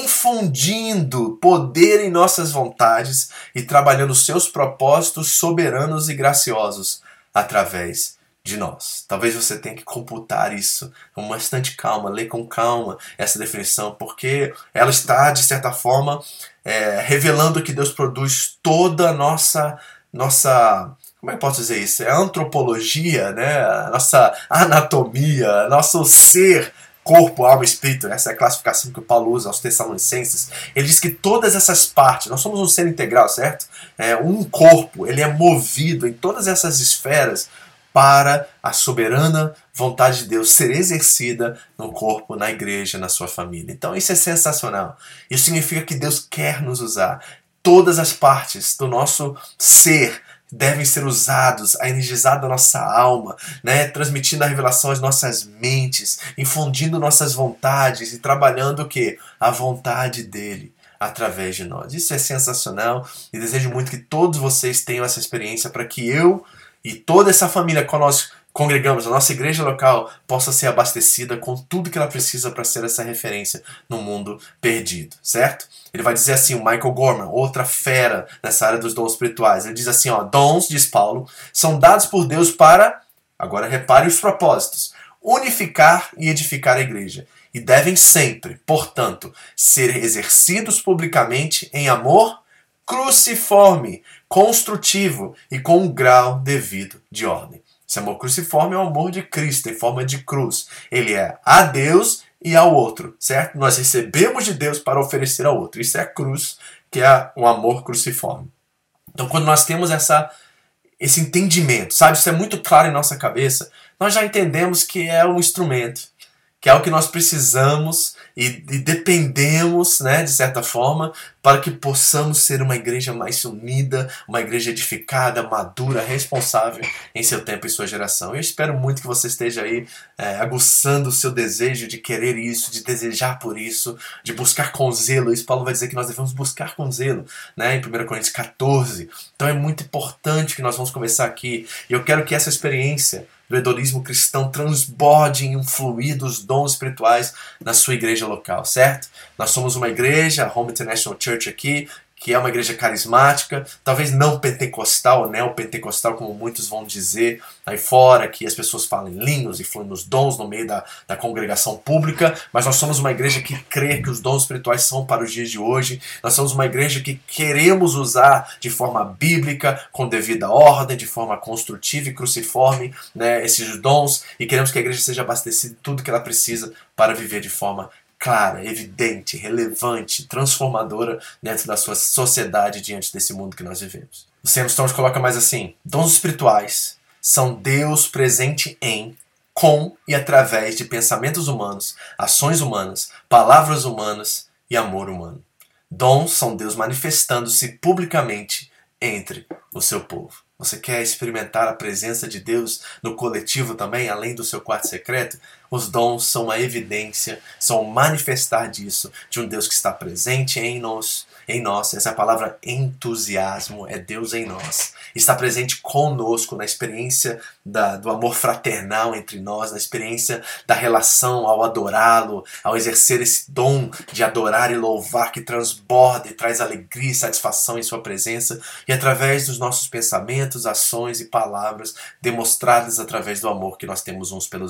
Speaker 1: infundindo poder em nossas vontades e trabalhando seus propósitos soberanos e graciosos através de nós. Talvez você tenha que computar isso com bastante calma, ler com calma essa definição, porque ela está, de certa forma, é, revelando que Deus produz toda a nossa, nossa como é que eu posso dizer isso? É a antropologia, né? A nossa anatomia, nosso ser, corpo, alma e espírito. Essa é a classificação que o Paulo usa aos Tessalonicenses. Ele diz que todas essas partes, nós somos um ser integral, certo? É, um corpo, ele é movido em todas essas esferas para a soberana vontade de Deus ser exercida no corpo, na igreja, na sua família. Então isso é sensacional. Isso significa que Deus quer nos usar. Todas as partes do nosso ser devem ser usados a energizar a nossa alma, né? Transmitindo a revelação às nossas mentes, infundindo nossas vontades e trabalhando o quê? A vontade dele através de nós. Isso é sensacional e desejo muito que todos vocês tenham essa experiência para que eu e toda essa família que nós congregamos, a nossa igreja local, possa ser abastecida com tudo que ela precisa para ser essa referência no mundo perdido, certo? Ele vai dizer assim, o Michael Gorman, outra fera nessa área dos dons espirituais, ele diz assim, ó, dons, diz Paulo, são dados por Deus para, agora repare os propósitos, unificar e edificar a igreja. E devem sempre, portanto, ser exercidos publicamente em amor cruciforme, construtivo e com um grau devido de ordem. Esse amor cruciforme é o amor de Cristo em forma de cruz. Ele é a Deus e ao outro, certo? Nós recebemos de Deus para oferecer ao outro. Isso é a cruz, que é o amor cruciforme. Então, quando nós temos essa, esse entendimento, sabe? Isso é muito claro em nossa cabeça. Nós já entendemos que é um instrumento, que é o que nós precisamos e, e dependemos, né, de certa forma, para que possamos ser uma igreja mais unida, uma igreja edificada, madura, responsável em seu tempo e sua geração. Eu espero muito que você esteja aí é, aguçando o seu desejo de querer isso, de desejar por isso, de buscar com zelo. Isso Paulo vai dizer que nós devemos buscar com zelo, né, em primeira Coríntios quatorze. Então é muito importante que nós vamos começar aqui. E eu quero que essa experiência do hedonismo cristão transborde em um fluir dos dons espirituais na sua igreja local, certo? Nós somos uma igreja, a Home International Church aqui, que é uma igreja carismática, talvez não pentecostal, ou neopentecostal, como muitos vão dizer aí fora, que as pessoas falam em línguas e fluem nos dons no meio da, da congregação pública, mas nós somos uma igreja que crê que os dons espirituais são para os dias de hoje. Nós somos uma igreja que queremos usar de forma bíblica, com devida ordem, de forma construtiva e cruciforme, né, esses dons, e queremos que a igreja seja abastecida de tudo que ela precisa para viver de forma clara, evidente, relevante, transformadora dentro da sua sociedade diante desse mundo que nós vivemos. O Sam Storms coloca mais assim, dons espirituais são Deus presente em, com e através de pensamentos humanos, ações humanas, palavras humanas e amor humano. Dons são Deus manifestando-se publicamente entre o seu povo. Você quer experimentar a presença de Deus no coletivo também, além do seu quarto secreto? Os dons são a evidência, são o manifestar disso, de um Deus que está presente em nós, em nós. Essa é a palavra entusiasmo, é Deus em nós. Está presente conosco na experiência da, do amor fraternal entre nós, na experiência da relação ao adorá-lo, ao exercer esse dom de adorar e louvar que transborda e traz alegria e satisfação em sua presença, e através dos nossos pensamentos, ações e palavras demonstradas através do amor que nós temos uns pelos outros.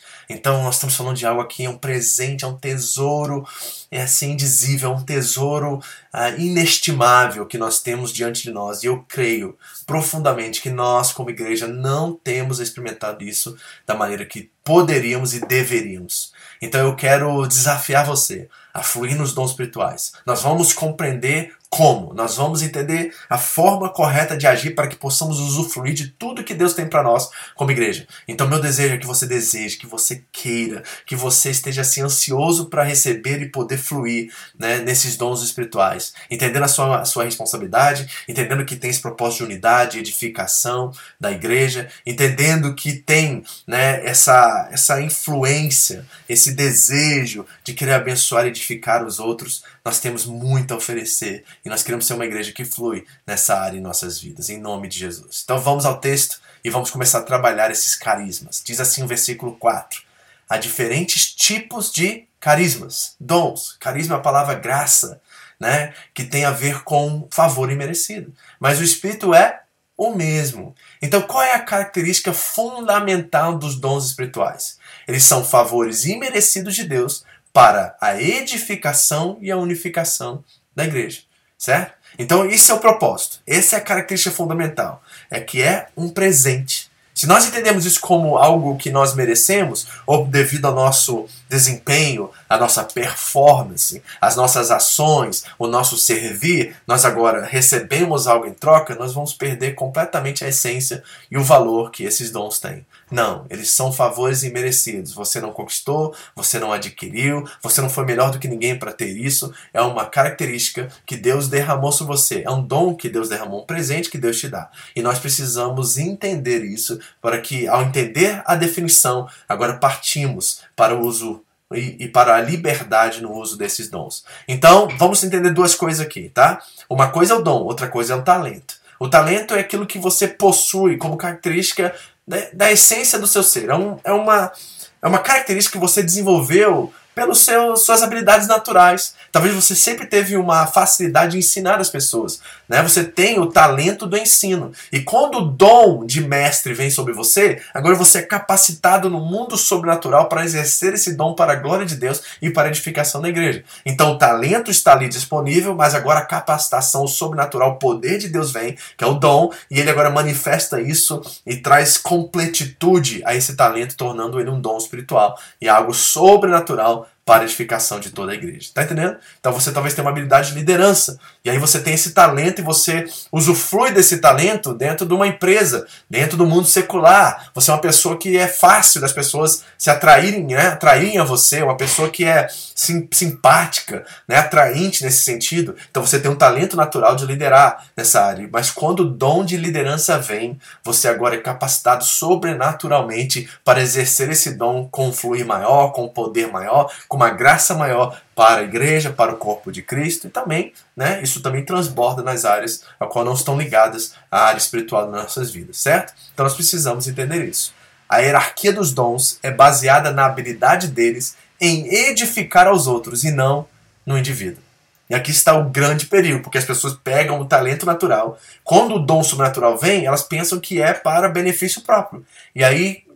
Speaker 1: Então nós estamos falando de algo aqui, é um presente, é um tesouro, é assim, indizível, é um tesouro ah, inestimável que nós temos diante de nós. E eu creio profundamente que nós, como igreja, não temos experimentado isso da maneira que poderíamos e deveríamos. Então eu quero desafiar você a fluir nos dons espirituais. Nós vamos compreender como, nós vamos entender a forma correta de agir para que possamos usufruir de tudo que Deus tem para nós como igreja. Então meu desejo é que você deseje, que você queira, que você esteja assim ansioso para receber e poder fluir, né, nesses dons espirituais, entendendo a sua, a sua responsabilidade, entendendo que tem esse propósito de unidade, edificação da igreja, entendendo que tem, né, essa, essa influência, esse desejo de querer abençoar e edificar os outros. Nós temos muito a oferecer e nós queremos ser uma igreja que flui nessa área em nossas vidas, em nome de Jesus. Então vamos ao texto e vamos começar a trabalhar esses carismas. Diz assim o versículo quatro. Há diferentes tipos de carismas, dons. Carisma é a palavra graça, né, que tem a ver com favor imerecido. Mas o Espírito é o mesmo. Então qual é a característica fundamental dos dons espirituais? Eles são favores imerecidos de Deus para a edificação e a unificação da igreja, certo? Então esse é o propósito, essa é a característica fundamental, é que é um presente. Se nós entendemos isso como algo que nós merecemos, ou devido ao nosso desempenho, a nossa performance, as nossas ações, o nosso servir, nós agora recebemos algo em troca, nós vamos perder completamente a essência e o valor que esses dons têm. Não, eles são favores imerecidos. Você não conquistou, você não adquiriu, você não foi melhor do que ninguém para ter isso. É uma característica que Deus derramou sobre você. É um dom que Deus derramou, um presente que Deus te dá. E nós precisamos entender isso para que, ao entender a definição, agora partimos para o uso e, e para a liberdade no uso desses dons. Então, vamos entender duas coisas aqui, tá? Uma coisa é o dom, outra coisa é o talento. O talento é aquilo que você possui como característica da, da essência do seu ser. É, um, é, uma, é uma característica que você desenvolveu pelas suas habilidades naturais. Talvez você sempre teve uma facilidade de ensinar as pessoas, né? Você tem o talento do ensino. E quando o dom de mestre vem sobre você, agora você é capacitado no mundo sobrenatural para exercer esse dom para a glória de Deus e para a edificação da igreja. Então o talento está ali disponível, mas agora a capacitação, o sobrenatural, o poder de Deus vem, que é o dom, e ele agora manifesta isso e traz completitude a esse talento, tornando ele um dom espiritual e algo sobrenatural para a edificação de toda a igreja. Tá entendendo? Então você talvez tenha uma habilidade de liderança. E aí você tem esse talento e você usufrui desse talento dentro de uma empresa, dentro do mundo secular. Você é uma pessoa que é fácil das pessoas se atraírem, né? atraírem a você, uma pessoa que é sim, simpática, né? atraente nesse sentido. Então você tem um talento natural de liderar nessa área. Mas quando o dom de liderança vem, você agora é capacitado sobrenaturalmente para exercer esse dom com um fluir maior, com um poder maior, com uma graça maior para a igreja, para o corpo de Cristo, e também, né, isso também transborda nas áreas a qual não estão ligadas à área espiritual das nossas vidas, certo? Então nós precisamos entender isso. A hierarquia dos dons é baseada na habilidade deles em edificar aos outros e não no indivíduo. E aqui está o grande perigo, porque as pessoas pegam o talento natural. Quando o dom sobrenatural vem, elas pensam que é para benefício próprio. E aí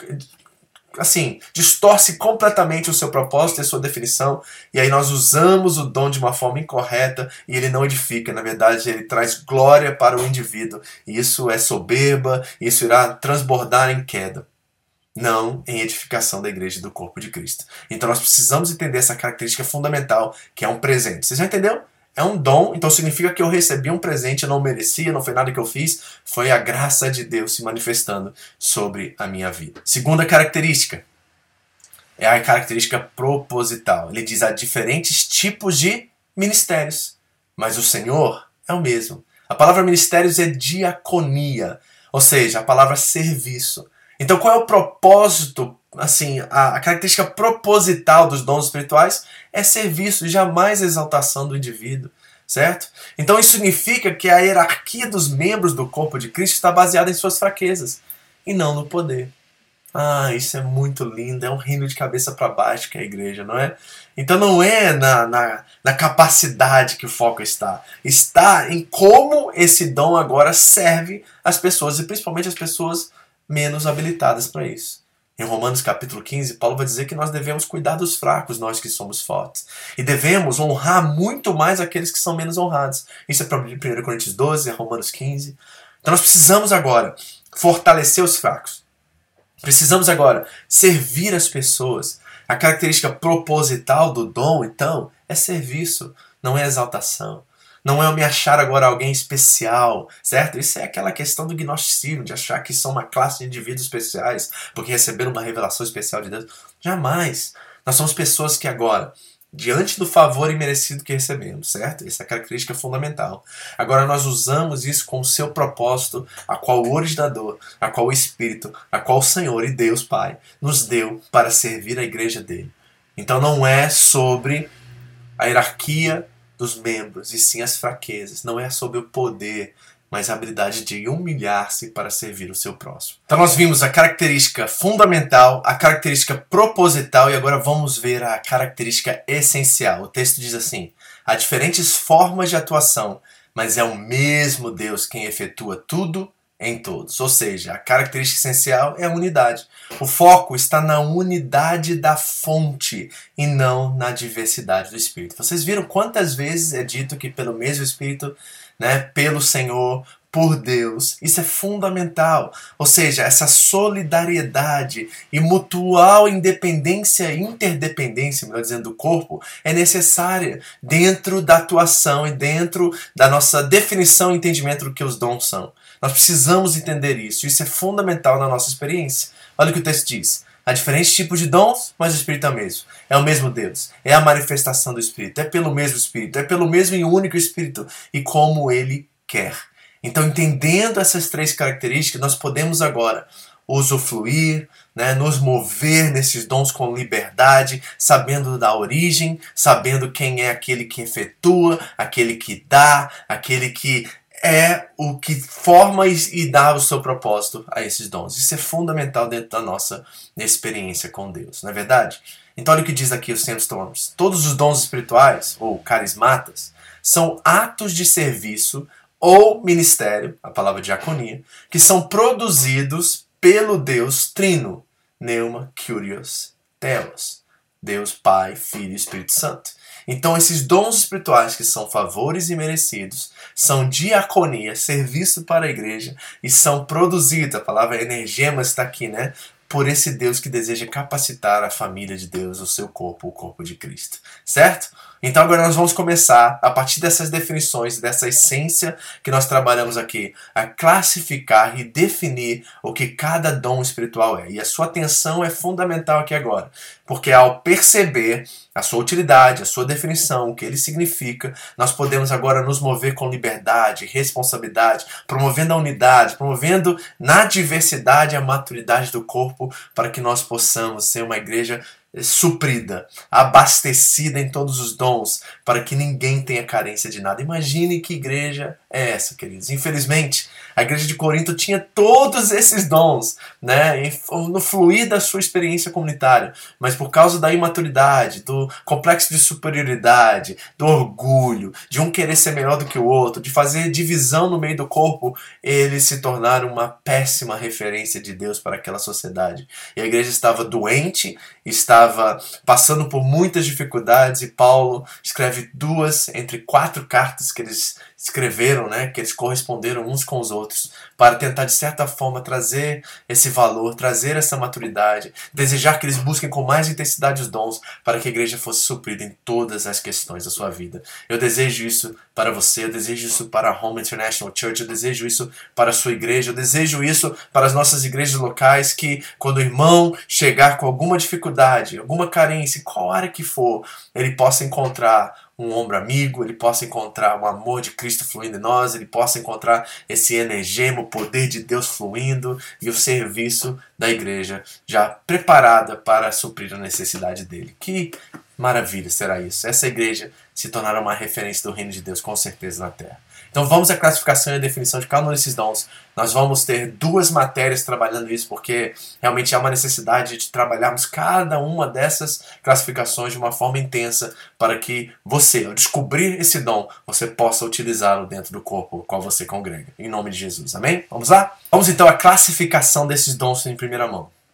Speaker 1: assim, distorce completamente o seu propósito e a sua definição, e aí nós usamos o dom de uma forma incorreta e ele não edifica. Na verdade, ele traz glória para o indivíduo, e isso é soberba, e isso irá transbordar em queda, não em edificação da igreja e do corpo de Cristo. Então nós precisamos entender essa característica fundamental, que é um presente. Você já entendeu? É um dom, então significa que eu recebi um presente, eu não merecia, não foi nada que eu fiz, foi a graça de Deus se manifestando sobre a minha vida. Segunda característica é a característica proposital. Ele diz há diferentes tipos de ministérios, mas o Senhor é o mesmo. A palavra ministérios é diaconia, ou seja, a palavra serviço. Então qual é o propósito, assim, a, a característica proposital dos dons espirituais é serviço e jamais exaltação do indivíduo, certo? Então isso significa que a hierarquia dos membros do corpo de Cristo está baseada em suas fraquezas e não no poder. Ah, isso é muito lindo, é um reino de cabeça para baixo que é a igreja, não é? Então não é na, na, na capacidade que o foco está, está em como esse dom agora serve as pessoas, e principalmente as pessoas menos habilitadas para isso. Em Romanos capítulo quinze, Paulo vai dizer que nós devemos cuidar dos fracos, nós que somos fortes. E devemos honrar muito mais aqueles que são menos honrados. Isso é para primeira Coríntios doze, Romanos quinze. Então nós precisamos agora fortalecer os fracos. Precisamos agora servir as pessoas. A característica proposital do dom, então, é serviço, não é exaltação. Não é eu me achar agora alguém especial, certo? Isso é aquela questão do gnosticismo, de achar que são uma classe de indivíduos especiais porque receberam uma revelação especial de Deus. Jamais. Nós somos pessoas que agora, diante do favor imerecido que recebemos, certo? Essa é a característica fundamental. Agora nós usamos isso com o seu propósito, a qual o originador, a qual o Espírito, a qual o Senhor e Deus Pai nos deu para servir a igreja dele. Então não é sobre a hierarquia dos membros, e sim as fraquezas. Não é sobre o poder, mas a habilidade de humilhar-se para servir o seu próximo. Então nós vimos a característica fundamental, a característica proposital, e agora vamos ver a característica essencial. O texto diz assim: há diferentes formas de atuação, mas é o mesmo Deus quem efetua tudo em todos. Ou seja, a característica essencial é a unidade. O foco está na unidade da fonte e não na diversidade do Espírito. Vocês viram quantas vezes é dito que pelo mesmo Espírito, né, pelo Senhor, por Deus. Isso é fundamental. Ou seja, essa solidariedade e mutual independência, interdependência, melhor dizendo, do corpo, é necessária dentro da atuação e dentro da nossa definição e entendimento do que os dons são. Nós precisamos entender isso. Isso é fundamental na nossa experiência. Olha o que o texto diz. Há diferentes tipos de dons, mas o Espírito é o mesmo. É o mesmo Deus. É a manifestação do Espírito. É pelo mesmo Espírito. É pelo mesmo e único Espírito. E como Ele quer. Então, entendendo essas três características, nós podemos agora usufruir, né, nos mover nesses dons com liberdade, sabendo da origem, sabendo quem é aquele que efetua, aquele que dá, aquele que é o que forma e dá o seu propósito a esses dons. Isso é fundamental dentro da nossa experiência com Deus, não é verdade? Então olha o que diz aqui o Sandstorms. Todos os dons espirituais, ou carismatas, são atos de serviço ou ministério, a palavra diaconia, que são produzidos pelo Deus Trino, Pneuma, Kyrios, Telos, Deus Pai, Filho e Espírito Santo. Então esses dons espirituais que são favores imerecidos, são diaconia, serviço para a igreja, e são produzidos, a palavra energema está aqui, né? Por esse Deus que deseja capacitar a família de Deus, o seu corpo, o corpo de Cristo. Certo? Então agora nós vamos começar, a partir dessas definições, dessa essência que nós trabalhamos aqui, a classificar e definir o que cada dom espiritual é. E a sua atenção é fundamental aqui agora, porque ao perceber a sua utilidade, a sua definição, o que ele significa, nós podemos agora nos mover com liberdade, responsabilidade, promovendo a unidade, promovendo na diversidade a maturidade do corpo, para que nós possamos ser uma igreja suprida, abastecida em todos os dons, para que ninguém tenha carência de nada. Imagine que igreja é essa, queridos. Infelizmente, a igreja de Corinto tinha todos esses dons, né, no fluir da sua experiência comunitária, mas por causa da imaturidade, do complexo de superioridade, do orgulho, de um querer ser melhor do que o outro, de fazer divisão no meio do corpo, eles se tornaram uma péssima referência de Deus para aquela sociedade. E a igreja estava doente, estava passando por muitas dificuldades, e Paulo escreve duas entre quatro cartas que eles escreveram, né, que eles corresponderam uns com os outros, para tentar de certa forma trazer esse valor, trazer essa maturidade, desejar que eles busquem com mais intensidade os dons, para que a igreja fosse suprida em todas as questões da sua vida. Eu desejo isso para você, eu desejo isso para a Home International Church, eu desejo isso para a sua igreja, eu desejo isso para as nossas igrejas locais, que quando o irmão chegar com alguma dificuldade, alguma carência, qual área que for, ele possa encontrar um ombro amigo, ele possa encontrar o amor de Cristo fluindo em nós, ele possa encontrar esse energema, o poder de Deus fluindo, e o serviço da igreja já preparada para suprir a necessidade dele. Que maravilha será isso! Essa igreja se tornará uma referência do reino de Deus, com certeza, na terra. Então vamos à classificação e à definição de cada um desses dons. Nós vamos ter duas matérias trabalhando isso, porque realmente há uma necessidade de trabalharmos cada uma dessas classificações de uma forma intensa, para que você, ao descobrir esse dom, você possa utilizá-lo dentro do corpo ao qual você congrega. Em nome de Jesus. Amém? Vamos lá? Vamos então à classificação desses dons em primeira mão.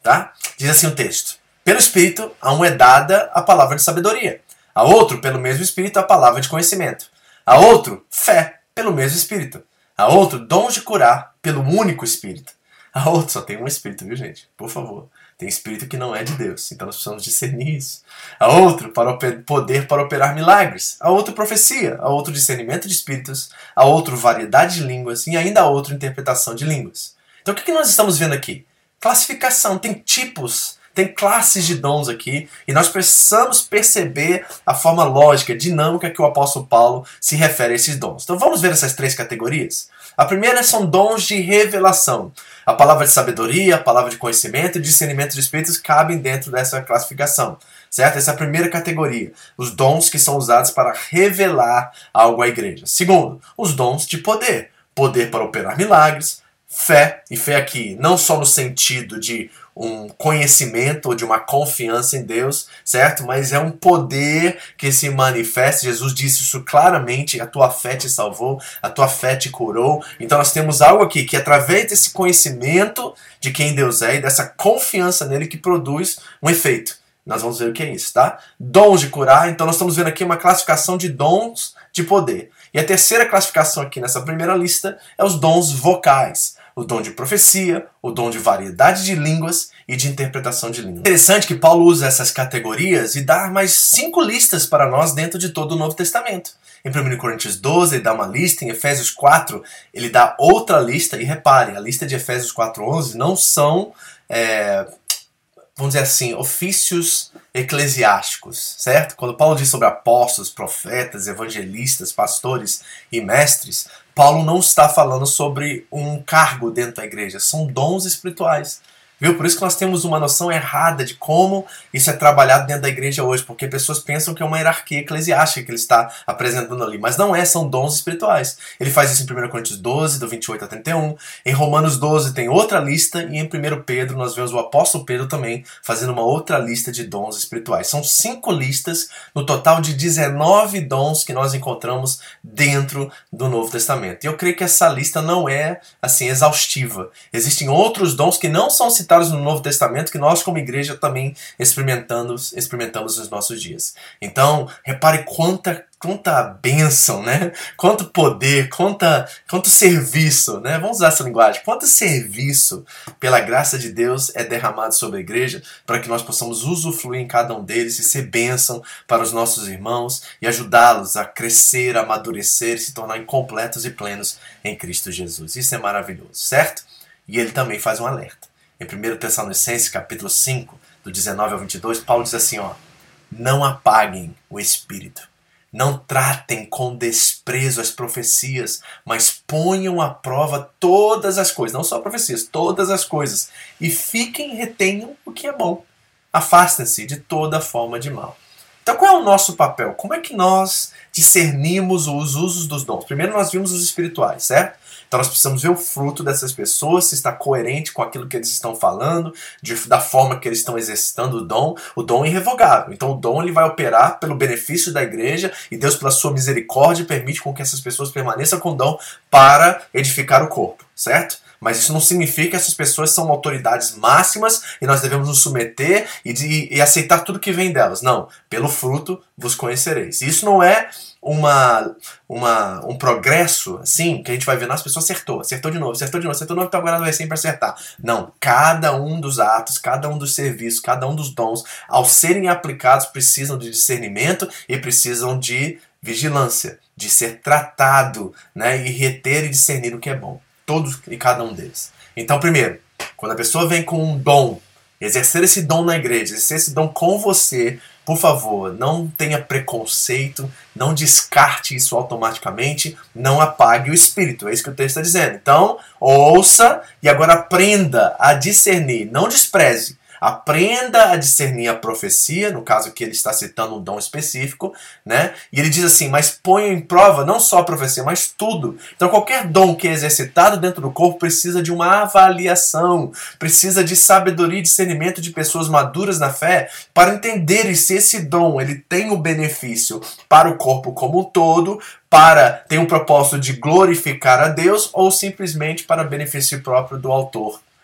Speaker 1: Tá? Diz assim o texto: pelo Espírito, a um é dada a palavra de sabedoria, a outro, pelo mesmo Espírito, a palavra de conhecimento, a outro, fé, pelo mesmo Espírito, a outro, dons de curar, pelo único Espírito, a outro, só tem um Espírito, viu gente? Por favor. Tem Espírito que não é de Deus, então nós precisamos discernir isso. A outro, para poder para operar milagres, a outro, profecia, a outro, discernimento de espíritos, a outro, variedade de línguas e ainda a outro, interpretação de línguas. Então o que nós estamos vendo aqui? Classificação, tem tipos, tem classes de dons aqui, e nós precisamos perceber a forma lógica, dinâmica que o apóstolo Paulo se refere a esses dons. Então vamos ver essas três categorias? A primeira são dons de revelação. A palavra de sabedoria, a palavra de conhecimento e discernimento de espíritos cabem dentro dessa classificação, certo? Essa é a primeira categoria, os dons que são usados para revelar algo à igreja. Segundo, os dons de poder, poder para operar milagres, fé, e fé aqui não só no sentido de um conhecimento ou de uma confiança em Deus, certo? Mas é um poder que se manifesta. Jesus disse isso claramente: a tua fé te salvou, a tua fé te curou. Então nós temos algo aqui que, através desse conhecimento de quem Deus é e dessa confiança nele, que produz um efeito. Nós vamos ver o que é isso, tá? Dons de curar. Então nós estamos vendo aqui uma classificação de dons de poder. E a terceira classificação aqui nessa primeira lista é os dons vocais. O dom de profecia, o dom de variedade de línguas e de interpretação de línguas. Interessante que Paulo usa essas categorias e dá mais cinco listas para nós dentro de todo o Novo Testamento. Em primeira Coríntios doze ele dá uma lista, em Efésios quatro ele dá outra lista, e repare, a lista de Efésios quatro, onze não são, é, vamos dizer assim, ofícios eclesiásticos, certo? Quando Paulo diz sobre apóstolos, profetas, evangelistas, pastores e mestres, Paulo não está falando sobre um cargo dentro da igreja, são dons espirituais. Viu? Por isso que nós temos uma noção errada de como isso é trabalhado dentro da igreja hoje, porque pessoas pensam que é uma hierarquia eclesiástica que ele está apresentando ali, mas não é, são dons espirituais. Ele faz isso em primeira Coríntios doze, do vinte e oito a trinta e um, em Romanos doze tem outra lista, e em primeira Pedro nós vemos o apóstolo Pedro também fazendo uma outra lista de dons espirituais. São cinco listas, no total de dezenove dons que nós encontramos dentro do Novo Testamento. E eu creio que essa lista não é assim exaustiva. Existem outros dons que não são citados no Novo Testamento que nós como igreja também experimentamos, experimentamos nos nossos dias. Então, repare quanta, quanta bênção, né? Quanto poder, quanta, quanto serviço, né? Vamos usar essa linguagem. Quanto serviço, pela graça de Deus, é derramado sobre a igreja para que nós possamos usufruir em cada um deles e ser bênção para os nossos irmãos e ajudá-los a crescer, a amadurecer e se tornarem completos e plenos em Cristo Jesus. Isso é maravilhoso, certo? E ele também faz um alerta. Em primeira Tessalonicenses, capítulo cinco, do dezenove ao vinte e dois, Paulo diz assim, ó: não apaguem o espírito, não tratem com desprezo as profecias, mas ponham à prova todas as coisas, não só profecias, todas as coisas, e fiquem, retenham o que é bom. Afastem-se de toda forma de mal. Então qual é o nosso papel? Como é que nós discernimos os usos dos dons? Primeiro nós vimos os espirituais, certo? Então nós precisamos ver o fruto dessas pessoas, se está coerente com aquilo que eles estão falando, de, da forma que eles estão exercitando o dom. O dom é irrevogável. Então o dom ele vai operar pelo benefício da igreja e Deus, pela sua misericórdia, permite com que essas pessoas permaneçam com o dom para edificar o corpo, certo? Mas isso não significa que essas pessoas são autoridades máximas e nós devemos nos submeter e, de, e aceitar tudo que vem delas. Não, pelo fruto vos conhecereis. Isso não é uma, uma, um progresso assim que a gente vai ver, nossa, a pessoa acertou, acertou de novo, acertou de novo, acertou de novo, então agora vai sempre acertar. Não, cada um dos atos, cada um dos serviços, cada um dos dons, ao serem aplicados, precisam de discernimento e precisam de vigilância, de ser tratado, né, e reter e discernir o que é bom. Todos e cada um deles. Então, primeiro, quando a pessoa vem com um dom, exercer esse dom na igreja, exercer esse dom com você, por favor, não tenha preconceito, não descarte isso automaticamente, não apague o espírito. É isso que o texto está dizendo. Então, ouça e agora aprenda a discernir, não despreze. Aprenda a discernir a profecia, no caso aqui ele está citando um dom específico, né? E ele diz assim, mas ponha em prova não só a profecia, mas tudo. Então qualquer dom que é exercitado dentro do corpo precisa de uma avaliação, precisa de sabedoria e discernimento de pessoas maduras na fé para entenderem se esse dom ele tem o benefício para o corpo como um todo, para tem o propósito de glorificar a Deus ou simplesmente para benefício próprio do autor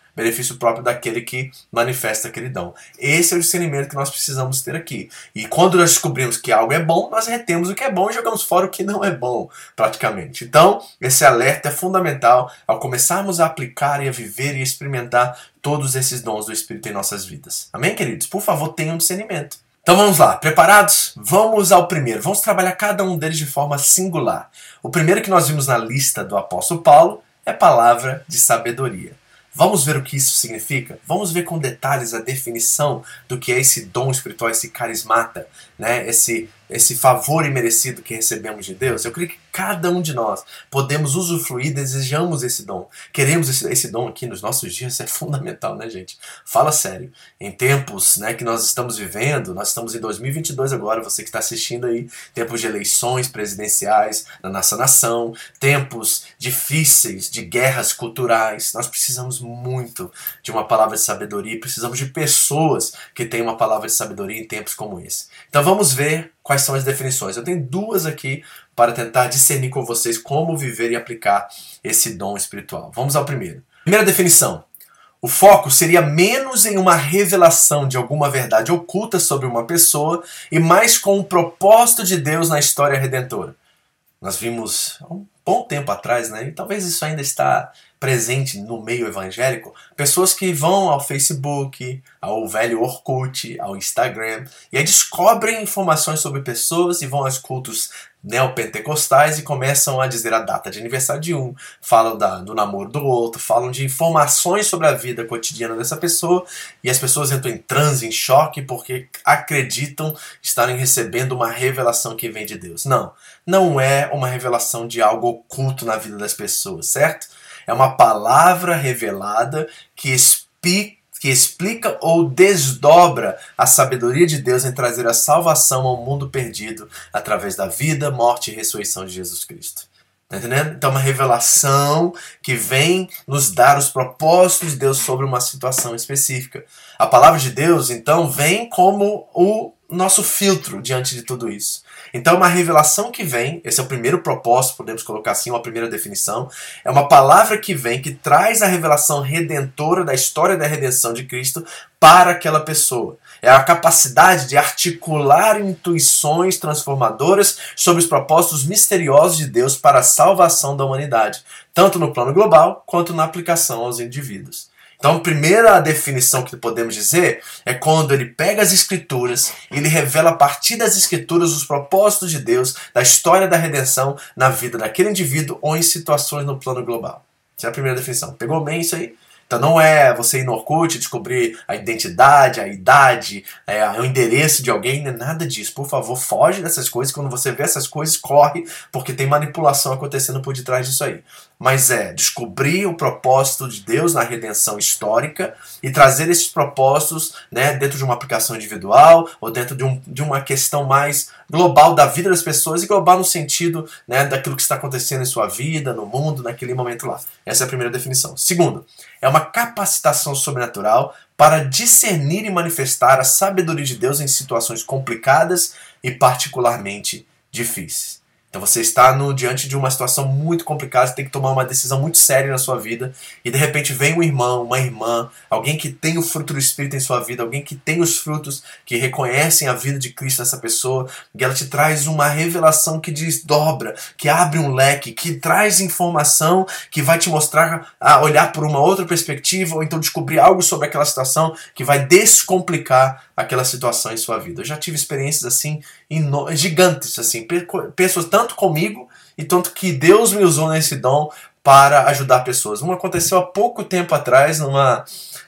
Speaker 1: benefício próprio daquele que manifesta aquele dom. Esse é o discernimento que nós precisamos ter aqui. E quando nós descobrimos que algo é bom, nós retemos o que é bom e jogamos fora o que não é bom, praticamente. Então, esse alerta é fundamental ao começarmos a aplicar e a viver e experimentar todos esses dons do Espírito em nossas vidas. Amém, queridos? Por favor, tenham discernimento. Então vamos lá, preparados? Vamos ao primeiro. Vamos trabalhar cada um deles de forma singular. O primeiro que nós vimos na lista do apóstolo Paulo é palavra de sabedoria. Vamos ver o que isso significa? Vamos ver com detalhes a definição do que é esse dom espiritual, esse carismata, né? esse, esse favor imerecido que recebemos de Deus. Eu creio que cada um de nós podemos usufruir, desejamos esse dom. Queremos esse, esse dom aqui nos nossos dias, é fundamental, né, gente? Fala sério. Em tempos, né, que nós estamos vivendo, nós estamos em dois mil e vinte e dois agora, você que está assistindo aí, tempos de eleições presidenciais na nossa nação, tempos difíceis de guerras culturais, nós precisamos muito de uma palavra de sabedoria, precisamos de pessoas que tenham uma palavra de sabedoria em tempos como esse. Então vamos ver quais são as definições. Eu tenho duas aqui para tentar discernir com vocês como viver e aplicar esse dom espiritual. Vamos ao primeiro. Primeira definição. O foco seria menos em uma revelação de alguma verdade oculta sobre uma pessoa e mais com o propósito de Deus na história redentora. Nós vimos há um bom tempo atrás, né? E talvez isso ainda está presente no meio evangélico, pessoas que vão ao Facebook, ao velho Orkut, ao Instagram, e aí descobrem informações sobre pessoas e vão aos cultos neopentecostais e começam a dizer a data de aniversário de um, falam da, do namoro do outro, falam de informações sobre a vida cotidiana dessa pessoa, e as pessoas entram em transe, em choque, porque acreditam estarem recebendo uma revelação que vem de Deus. Não, não é uma revelação de algo oculto na vida das pessoas, certo? É uma palavra revelada que explica, que explica ou desdobra a sabedoria de Deus em trazer a salvação ao mundo perdido através da vida, morte e ressurreição de Jesus Cristo. Tá entendendo? Então é uma revelação que vem nos dar os propósitos de Deus sobre uma situação específica. A palavra de Deus, então, vem como o nosso filtro diante de tudo isso. Então, uma revelação que vem, esse é o primeiro propósito, podemos colocar assim, uma primeira definição, é uma palavra que vem, que traz a revelação redentora da história da redenção de Cristo para aquela pessoa. É a capacidade de articular intuições transformadoras sobre os propósitos misteriosos de Deus para a salvação da humanidade, tanto no plano global quanto na aplicação aos indivíduos. Então, a primeira definição que podemos dizer é quando ele pega as Escrituras e ele revela a partir das Escrituras os propósitos de Deus, da história da redenção na vida daquele indivíduo ou em situações no plano global. Essa é a primeira definição. Pegou bem isso aí? Então não é você ir no Orkut e descobrir a identidade, a idade, é, o endereço de alguém, não é nada disso. Por favor, foge dessas coisas. Quando você vê essas coisas, corre, porque tem manipulação acontecendo por detrás disso aí. Mas é descobrir o propósito de Deus na redenção histórica e trazer esses propósitos, né, dentro de uma aplicação individual ou dentro de, um, de uma questão mais global da vida das pessoas e global no sentido, né, daquilo que está acontecendo em sua vida, no mundo, naquele momento lá. Essa é a primeira definição. Segundo, é uma capacitação sobrenatural para discernir e manifestar a sabedoria de Deus em situações complicadas e particularmente difíceis. Então você está no, diante de uma situação muito complicada, você tem que tomar uma decisão muito séria na sua vida, e de repente vem um irmão, uma irmã, alguém que tem o fruto do Espírito em sua vida, alguém que tem os frutos que reconhecem a vida de Cristo nessa pessoa, e ela te traz uma revelação que desdobra, que abre um leque, que traz informação que vai te mostrar a olhar por uma outra perspectiva, ou então descobrir algo sobre aquela situação que vai descomplicar aquela situação em sua vida. Eu já tive experiências assim, gigantes, assim, pessoas tanto comigo e tanto que Deus me usou nesse dom para ajudar pessoas. Uma aconteceu há pouco tempo atrás, numa,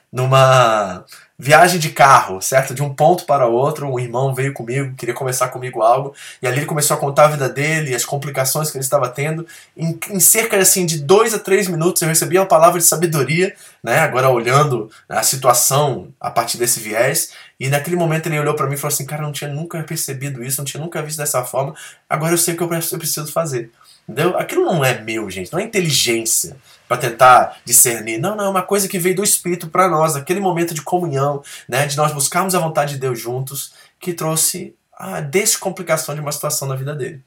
Speaker 1: numa viagem de carro, certo? De um ponto para outro, um irmão veio comigo, queria conversar comigo algo, e ali ele começou a contar a vida dele, as complicações que ele estava tendo. Em, em cerca assim, de dois a três minutos eu recebi uma palavra de sabedoria, né? Agora olhando a situação a partir desse viés, e naquele momento ele olhou para mim e falou assim: cara, eu não tinha nunca percebido isso, não tinha nunca visto dessa forma, agora eu sei o que eu preciso fazer. Entendeu? Aquilo não é meu, gente, não é inteligência para tentar discernir. Não, não, é uma coisa que veio do Espírito para nós, aquele momento de comunhão, né, de nós buscarmos a vontade de Deus juntos, que trouxe a descomplicação de uma situação na vida dele.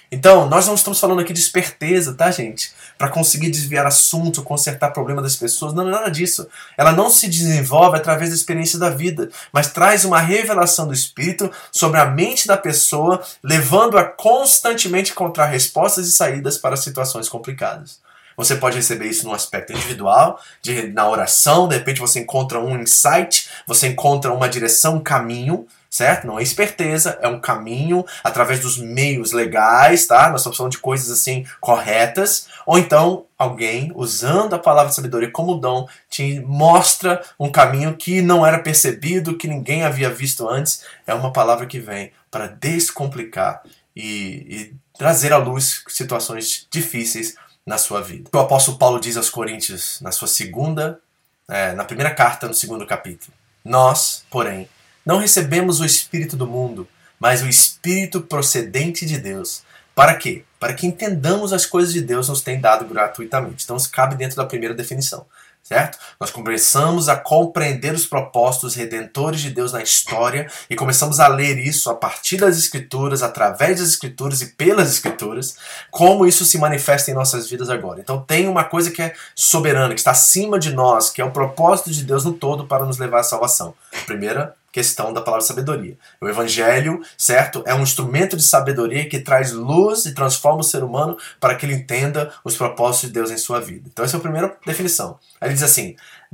Speaker 1: Então, nós não estamos falando aqui de esperteza, tá, gente? Para conseguir desviar assunto, consertar problema das pessoas. Não, não é nada disso. Ela não se desenvolve através da experiência da vida, mas traz uma revelação do Espírito sobre a mente da pessoa, levando-a constantemente a encontrar respostas e saídas para situações complicadas. Você pode receber isso no aspecto individual, de, na oração, de repente você encontra um insight, você encontra uma direção, um caminho, certo? Não é esperteza, é um caminho através dos meios legais, tá? Nós estamos falando de coisas assim corretas. Ou então alguém, usando a palavra de sabedoria como dom, te mostra um caminho que não era percebido, que ninguém havia visto antes. É uma palavra que vem para descomplicar e, e trazer à luz situações difíceis na sua vida. O apóstolo Paulo diz aos Coríntios, na sua segunda, é, na primeira carta, no segundo capítulo: nós, porém, não recebemos o Espírito do mundo, mas o Espírito procedente de Deus. Para quê? Para que entendamos as coisas de Deus nos tem dado gratuitamente. Então, isso cabe dentro da primeira definição, certo? Nós começamos a compreender os propósitos redentores de Deus na história e começamos a ler isso a partir das Escrituras, através das Escrituras e pelas Escrituras, como isso se manifesta em nossas vidas agora. Então, tem uma coisa que é soberana, que está acima de nós, que é o propósito de Deus no todo para nos levar à salvação. Primeira questão da palavra sabedoria. O Evangelho, certo, é um instrumento de sabedoria que traz luz e transforma o ser humano para que ele entenda os propósitos de Deus em sua vida. Então essa é a primeira definição. Aí ele diz assim: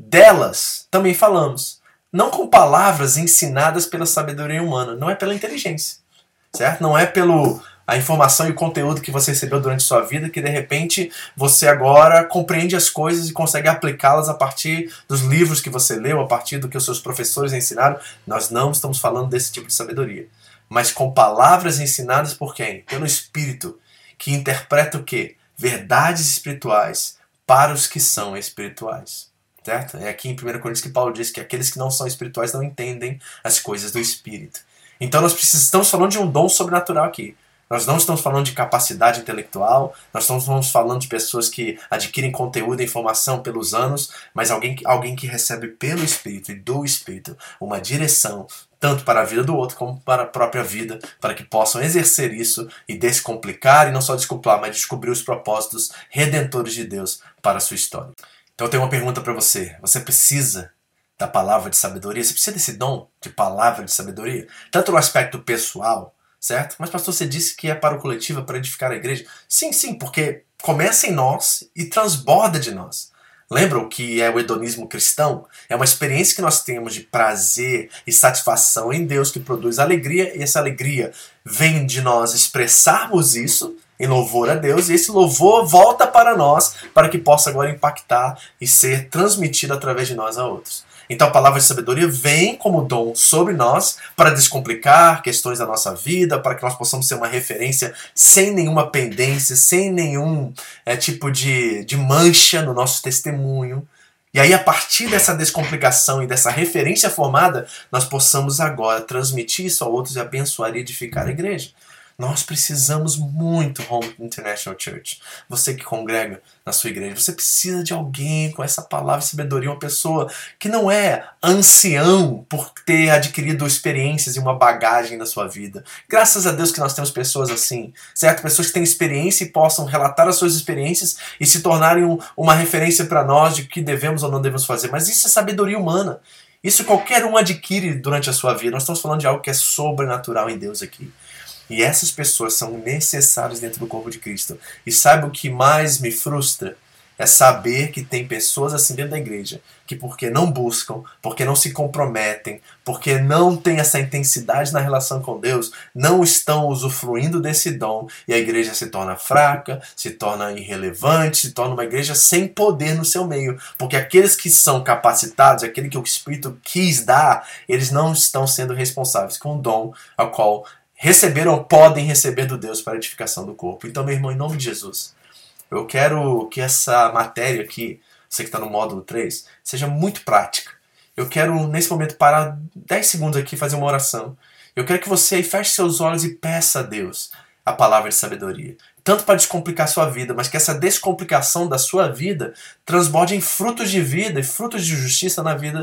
Speaker 1: delas também falamos, não com palavras ensinadas pela sabedoria humana, não é pela inteligência, certo? Não é pelo a informação e o conteúdo que você recebeu durante sua vida, que de repente você agora compreende as coisas e consegue aplicá-las a partir dos livros que você leu, a partir do que os seus professores ensinaram. Nós não estamos falando desse tipo de sabedoria, mas com palavras ensinadas por quem? Pelo Espírito, que interpreta o quê? Verdades espirituais para os que são espirituais. Certo? É aqui em primeira Coríntios que Paulo diz que aqueles que não são espirituais não entendem as coisas do Espírito. Então nós estamos falando de um dom sobrenatural aqui. Nós não estamos falando de capacidade intelectual, nós estamos falando de pessoas que adquirem conteúdo e informação pelos anos, mas alguém, alguém que recebe pelo Espírito e do Espírito uma direção, tanto para a vida do outro como para a própria vida, para que possam exercer isso e descomplicar, e não só descomplicar, mas descobrir os propósitos redentores de Deus para a sua história. Então eu tenho uma pergunta para você. Você precisa da palavra de sabedoria? Você precisa desse dom de palavra de sabedoria? Tanto no aspecto pessoal, certo? Mas pastor, você disse que é para o coletivo, é para edificar a igreja. Sim, sim, porque começa em nós e transborda de nós. Lembra o que é o hedonismo cristão? É uma experiência que nós temos de prazer e satisfação em Deus que produz alegria, e essa alegria vem de nós expressarmos isso em louvor a Deus, e esse louvor volta para nós para que possa agora impactar e ser transmitido através de nós a outros. Então a palavra de sabedoria vem como dom sobre nós para descomplicar questões da nossa vida, para que nós possamos ser uma referência sem nenhuma pendência, sem nenhum é, tipo de, de mancha no nosso testemunho. E aí, a partir dessa descomplicação e dessa referência formada, nós possamos agora transmitir isso a outros e abençoar e edificar a igreja. Nós precisamos muito, Home International Church. Você que congrega na sua igreja, você precisa de alguém com essa palavra de sabedoria, uma pessoa que não é ancião por ter adquirido experiências e uma bagagem na sua vida. Graças a Deus que nós temos pessoas assim, certo? Pessoas que têm experiência e possam relatar as suas experiências e se tornarem um, uma referência para nós de o que devemos ou não devemos fazer. Mas isso é sabedoria humana. Isso qualquer um adquire durante a sua vida. Nós estamos falando de algo que é sobrenatural em Deus aqui. E essas pessoas são necessárias dentro do corpo de Cristo. E sabe o que mais me frustra? É saber que tem pessoas assim dentro da igreja que porque não buscam, porque não se comprometem, porque não têm essa intensidade na relação com Deus, não estão usufruindo desse dom e a igreja se torna fraca, se torna irrelevante, se torna uma igreja sem poder no seu meio. Porque aqueles que são capacitados, aquele que o Espírito quis dar, eles não estão sendo responsáveis com o dom ao qual receberam ou podem receber do Deus para a edificação do corpo. Então, meu irmão, em nome de Jesus, eu quero que essa matéria aqui, você que está no módulo três, seja muito prática. Eu quero, nesse momento, parar dez segundos aqui e fazer uma oração. Eu quero que você feche seus olhos e peça a Deus a palavra de sabedoria. Tanto para descomplicar a sua vida, mas que essa descomplicação da sua vida transborde em frutos de vida e frutos de justiça na vida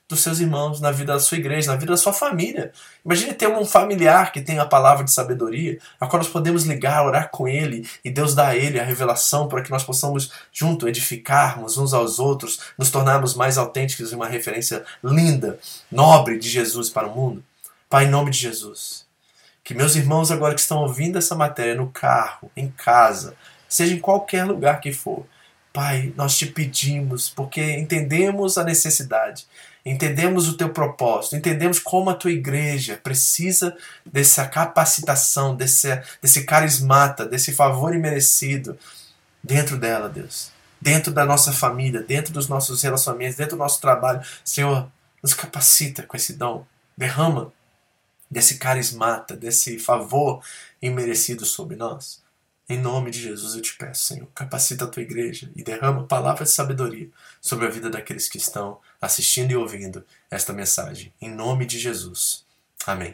Speaker 1: dos seus irmãos, na vida da sua igreja, na vida da sua família. Imagine ter um familiar que tem a palavra de sabedoria, a qual nós podemos ligar, orar com ele, e Deus dá a ele a revelação para que nós possamos, junto, edificarmos uns aos outros, nos tornarmos mais autênticos e uma referência linda, nobre de Jesus para o mundo. Pai, em nome de Jesus, que meus irmãos agora que estão ouvindo essa matéria no carro, em casa, seja em qualquer lugar que for, Pai, nós te pedimos, porque entendemos a necessidade, entendemos o teu propósito, entendemos como a tua igreja precisa dessa capacitação, desse, desse carismata, desse favor imerecido dentro dela, Deus. Dentro da nossa família, dentro dos nossos relacionamentos, dentro do nosso trabalho. Senhor, nos capacita com esse dom. Derrama desse carismata, desse favor imerecido sobre nós. Em nome de Jesus eu te peço, Senhor, capacita a tua igreja e derrama palavras de sabedoria sobre a vida daqueles que estão assistindo e ouvindo esta mensagem. Em nome de Jesus. Amém.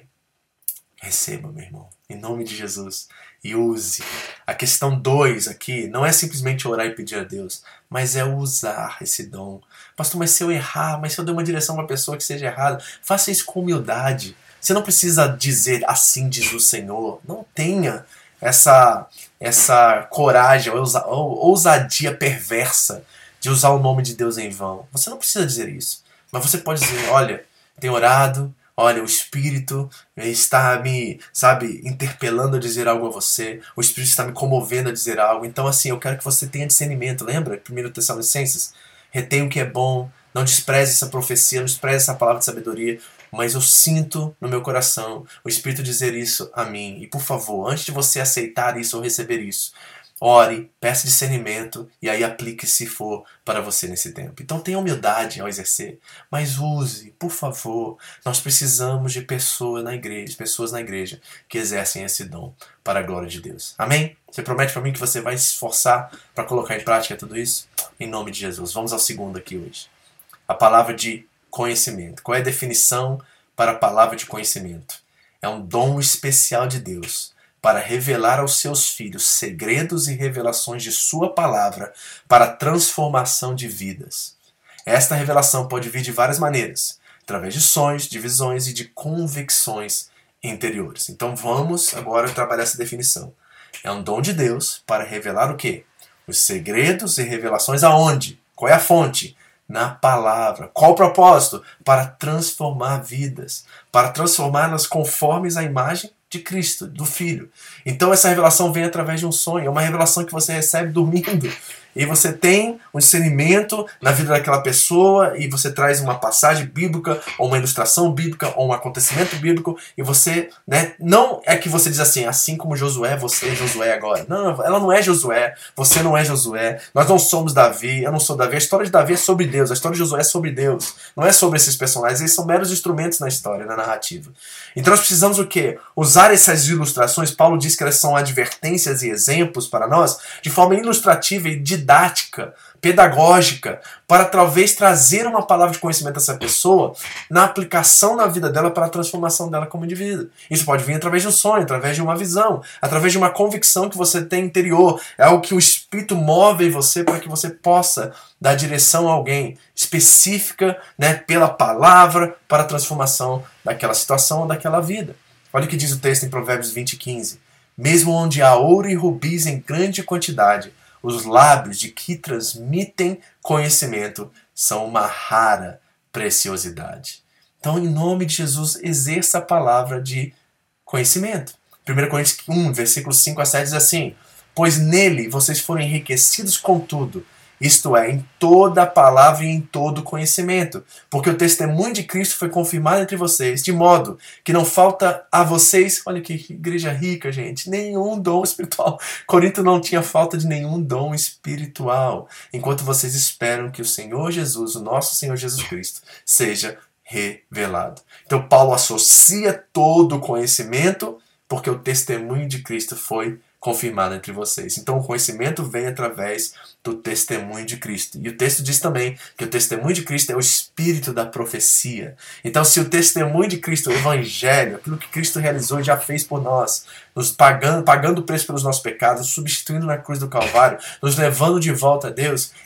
Speaker 1: Receba, meu irmão, em nome de Jesus, e use. A questão dois aqui não é simplesmente orar e pedir a Deus, mas é usar esse dom. Pastor, mas se eu errar, mas se eu der uma direção para uma pessoa que seja errada, faça isso com humildade. Você não precisa dizer assim diz o Senhor. Não tenha essa, essa coragem ou ousadia perversa de usar o nome de Deus em vão. Você não precisa dizer isso. Mas você pode dizer, olha, tenho orado, olha, o Espírito está me, sabe, interpelando a dizer algo a você. O Espírito está me comovendo a dizer algo. Então, assim, eu quero que você tenha discernimento. Lembra? primeiro Tessalonicenses? Retenha o que é bom. Não despreze essa profecia, não despreze essa palavra de sabedoria. Mas eu sinto no meu coração o Espírito dizer isso a mim. E por favor, antes de você aceitar isso ou receber isso, ore, peça discernimento e aí aplique se for para você nesse tempo. Então tenha humildade ao exercer, mas use, por favor. Nós precisamos de pessoas na igreja, pessoas na igreja que exercem esse dom para a glória de Deus. Amém? Você promete para mim que você vai se esforçar para colocar em prática tudo isso? Em nome de Jesus. Vamos ao segundo aqui hoje. A palavra de conhecimento. Qual é a definição para a palavra de conhecimento? É um dom especial de Deus para revelar aos seus filhos segredos e revelações de sua palavra para a transformação de vidas. Esta revelação pode vir de várias maneiras, através de sonhos, de visões e de convicções interiores. Então vamos agora trabalhar essa definição. É um dom de Deus para revelar o quê? Os segredos e revelações aonde? Qual é a fonte? Na palavra. Qual o propósito? Para transformar vidas, para transformá-las conformes à imagem de Cristo, do Filho. Então essa revelação vem através de um sonho, é uma revelação que você recebe dormindo. E você tem um discernimento na vida daquela pessoa e você traz uma passagem bíblica, ou uma ilustração bíblica, ou um acontecimento bíblico, e você, né, não é que você diz assim, assim como Josué, você é Josué agora. Não, ela não é Josué, você não é Josué, nós não somos Davi, eu não sou Davi. A história de Davi é sobre Deus, a história de Josué é sobre Deus, não é sobre esses personagens, eles são meros instrumentos na história, na narrativa. Então nós precisamos o quê? Usar essas ilustrações. Paulo diz que elas são advertências e exemplos para nós, de forma ilustrativa e didática, pedagógica, para talvez trazer uma palavra de conhecimento a essa pessoa na aplicação na vida dela para a transformação dela como indivíduo. Isso pode vir através de um sonho, através de uma visão, através de uma convicção que você tem interior. É algo que o Espírito move em você para que você possa dar direção a alguém específica, né, pela palavra para a transformação daquela situação ou daquela vida. Olha o que diz o texto em Provérbios vinte, quinze. Mesmo onde há ouro e rubis em grande quantidade, os lábios de que transmitem conhecimento são uma rara preciosidade. Então, em nome de Jesus, exerça a palavra de conhecimento. primeira Coríntios um, versículos cinco a sete diz assim: pois nele vocês foram enriquecidos com tudo, isto é, em toda a palavra e em todo conhecimento, porque o testemunho de Cristo foi confirmado entre vocês, de modo que não falta a vocês, olha que igreja rica, gente, nenhum dom espiritual. Corinto não tinha falta de nenhum dom espiritual, enquanto vocês esperam que o Senhor Jesus, o nosso Senhor Jesus Cristo, seja revelado. Então Paulo associa todo o conhecimento, porque o testemunho de Cristo foi confirmado entre vocês. Então o conhecimento vem através do testemunho de Cristo. E o texto diz também que o testemunho de Cristo é o espírito da profecia. Então se o testemunho de Cristo, o evangelho, aquilo que Cristo realizou e já fez por nós, nos pagando, pagando o preço pelos nossos pecados, substituindo na cruz do Calvário, nos levando de volta a Deus,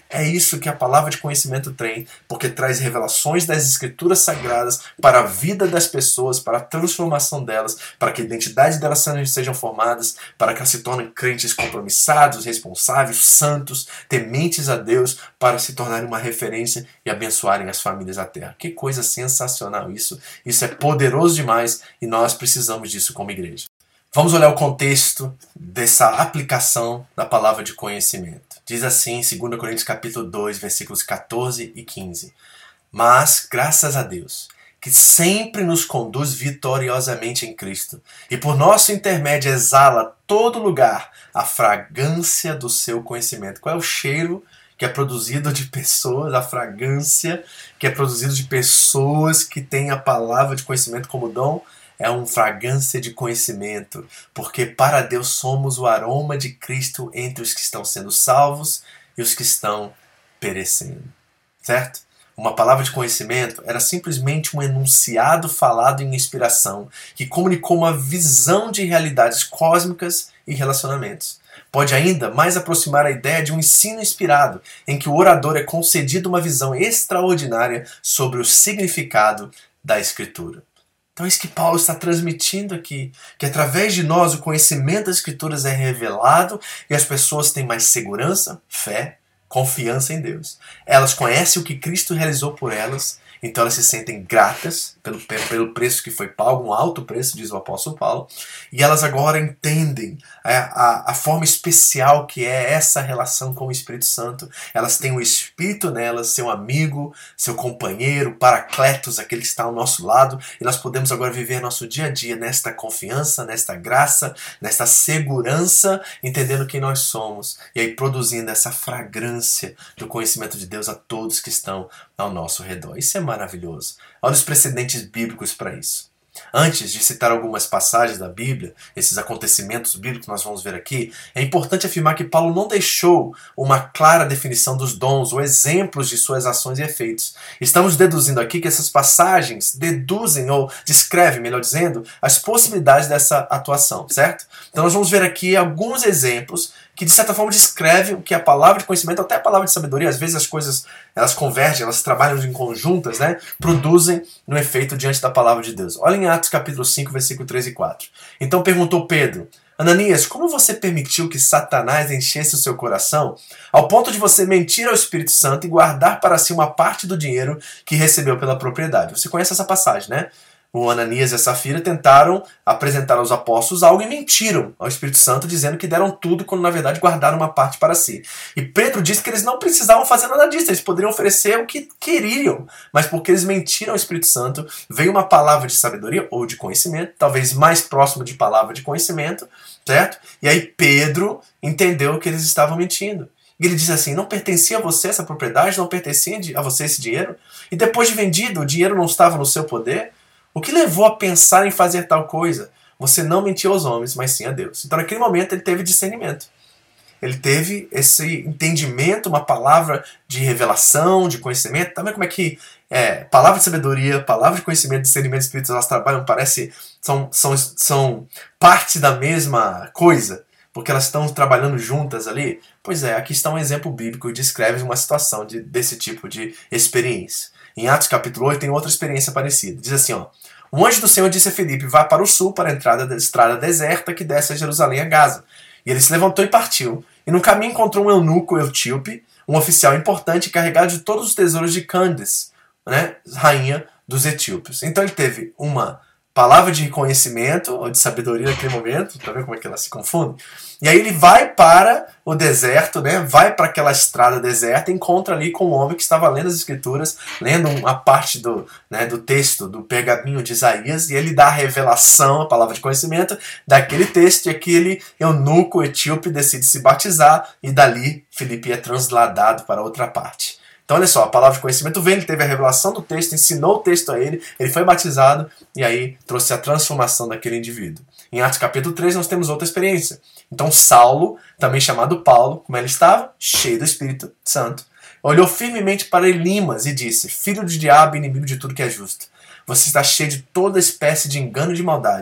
Speaker 1: É isso que a palavra de conhecimento tem, porque traz revelações das escrituras sagradas para a vida das pessoas, para a transformação delas, para que a identidade delas sejam formadas, para que elas se tornem crentes compromissados, responsáveis, santos, tementes a Deus, para se tornarem uma referência e abençoarem as famílias da terra. Que coisa sensacional isso! Isso é poderoso demais e nós precisamos disso como igreja. Vamos olhar o contexto dessa aplicação da palavra de conhecimento. Diz assim em dois Coríntios capítulo dois, versículos quatorze e quinze. Mas, graças a Deus, que sempre nos conduz vitoriosamente em Cristo, e por nosso intermédio exala todo lugar a fragrância do seu conhecimento. Qual é o cheiro que é produzido de pessoas, a fragrância que é produzido de pessoas que têm a palavra de conhecimento como dom? É uma fragrância de conhecimento, porque para Deus somos o aroma de Cristo entre os que estão sendo salvos e os que estão perecendo. Certo? Uma palavra de conhecimento era simplesmente um enunciado falado em inspiração que comunicou uma visão de realidades cósmicas e relacionamentos. Pode ainda mais aproximar a ideia de um ensino inspirado, em que o orador é concedido uma visão extraordinária sobre o significado da Escritura. Então é isso que Paulo está transmitindo aqui, que através de nós o conhecimento das Escrituras é revelado e as pessoas têm mais segurança, fé, confiança em Deus. Elas conhecem o que Cristo realizou por elas, então elas se sentem gratas pelo, pelo preço que foi pago, um alto preço, diz o apóstolo Paulo, e elas agora entendem a, a, a forma especial que é essa relação com o Espírito Santo. Elas têm o Espírito nelas, seu amigo, seu companheiro, paracletos, aquele que está ao nosso lado, e nós podemos agora viver nosso dia a dia nesta confiança, nesta graça, nesta segurança, entendendo quem nós somos, e aí produzindo essa fragrância do conhecimento de Deus a todos que estão ao nosso redor. Isso é maravilhoso. Olha os precedentes bíblicos para isso. Antes de citar algumas passagens da Bíblia, esses acontecimentos bíblicos que nós vamos ver aqui, é importante afirmar que Paulo não deixou uma clara definição dos dons ou exemplos de suas ações e efeitos. Estamos deduzindo aqui que essas passagens deduzem ou descrevem, melhor dizendo, as possibilidades dessa atuação, certo? Então nós vamos ver aqui alguns exemplos que de certa forma descrevem o que a palavra de conhecimento, até a palavra de sabedoria, às vezes as coisas elas convergem, elas trabalham em conjuntas, né? Produzem no efeito diante da palavra de Deus. Olha em Atos capítulo cinco, versículo três e quatro. Então perguntou Pedro: Ananias, como você permitiu que Satanás enchesse o seu coração ao ponto de você mentir ao Espírito Santo e guardar para si uma parte do dinheiro que recebeu pela propriedade? Você conhece essa passagem, né? O Ananias e a Safira tentaram apresentar aos apóstolos algo e mentiram ao Espírito Santo, dizendo que deram tudo, quando na verdade guardaram uma parte para si. E Pedro disse que eles não precisavam fazer nada disso, eles poderiam oferecer o que queriam, mas porque eles mentiram ao Espírito Santo, veio uma palavra de sabedoria ou de conhecimento, talvez mais próximo de palavra de conhecimento, certo? E aí Pedro entendeu que eles estavam mentindo. E ele disse assim: não pertencia a você essa propriedade, não pertencia a você esse dinheiro? E depois de vendido, o dinheiro não estava no seu poder? O que levou a pensar em fazer tal coisa? Você não mentiu aos homens, mas sim a Deus. Então naquele momento ele teve discernimento. Ele teve esse entendimento, uma palavra de revelação, de conhecimento. Tá vendo como é que é, palavra de sabedoria, palavra de conhecimento, discernimento espiritual, elas trabalham, parece, são, são, são parte da mesma coisa, porque elas estão trabalhando juntas ali? Pois é, aqui está um exemplo bíblico que descreve uma situação de, desse tipo de experiência. Em Atos capítulo oito tem outra experiência parecida. Diz assim, ó: um anjo do Senhor disse a Filipe: vá para o sul, para a entrada da estrada deserta que desce a Jerusalém a Gaza. E ele se levantou e partiu. E no caminho encontrou um eunuco etíope, um oficial importante encarregado de todos os tesouros de Candace, né, rainha dos etíopes. Então ele teve uma palavra de conhecimento ou de sabedoria naquele momento, tá vendo como é que ela se confunde? E aí ele vai para o deserto, né? Vai para aquela estrada deserta e encontra ali com um homem que estava lendo as escrituras, lendo uma parte do, né, do texto, do pergaminho de Isaías, e ele dá a revelação, a palavra de conhecimento daquele texto, e aquele eunuco etíope decide se batizar, e dali Filipe é transladado para outra parte. Então olha só, a palavra de conhecimento vem, ele teve a revelação do texto, ensinou o texto a ele, ele foi batizado e aí trouxe a transformação daquele indivíduo. Em Atos capítulo três nós temos outra experiência. Então Saulo, também chamado Paulo, como ele estava? Cheio do Espírito Santo. Olhou firmemente para Elimas e disse: filho de diabo, inimigo de tudo que é justo. Você está cheio de toda espécie de engano e de maldade.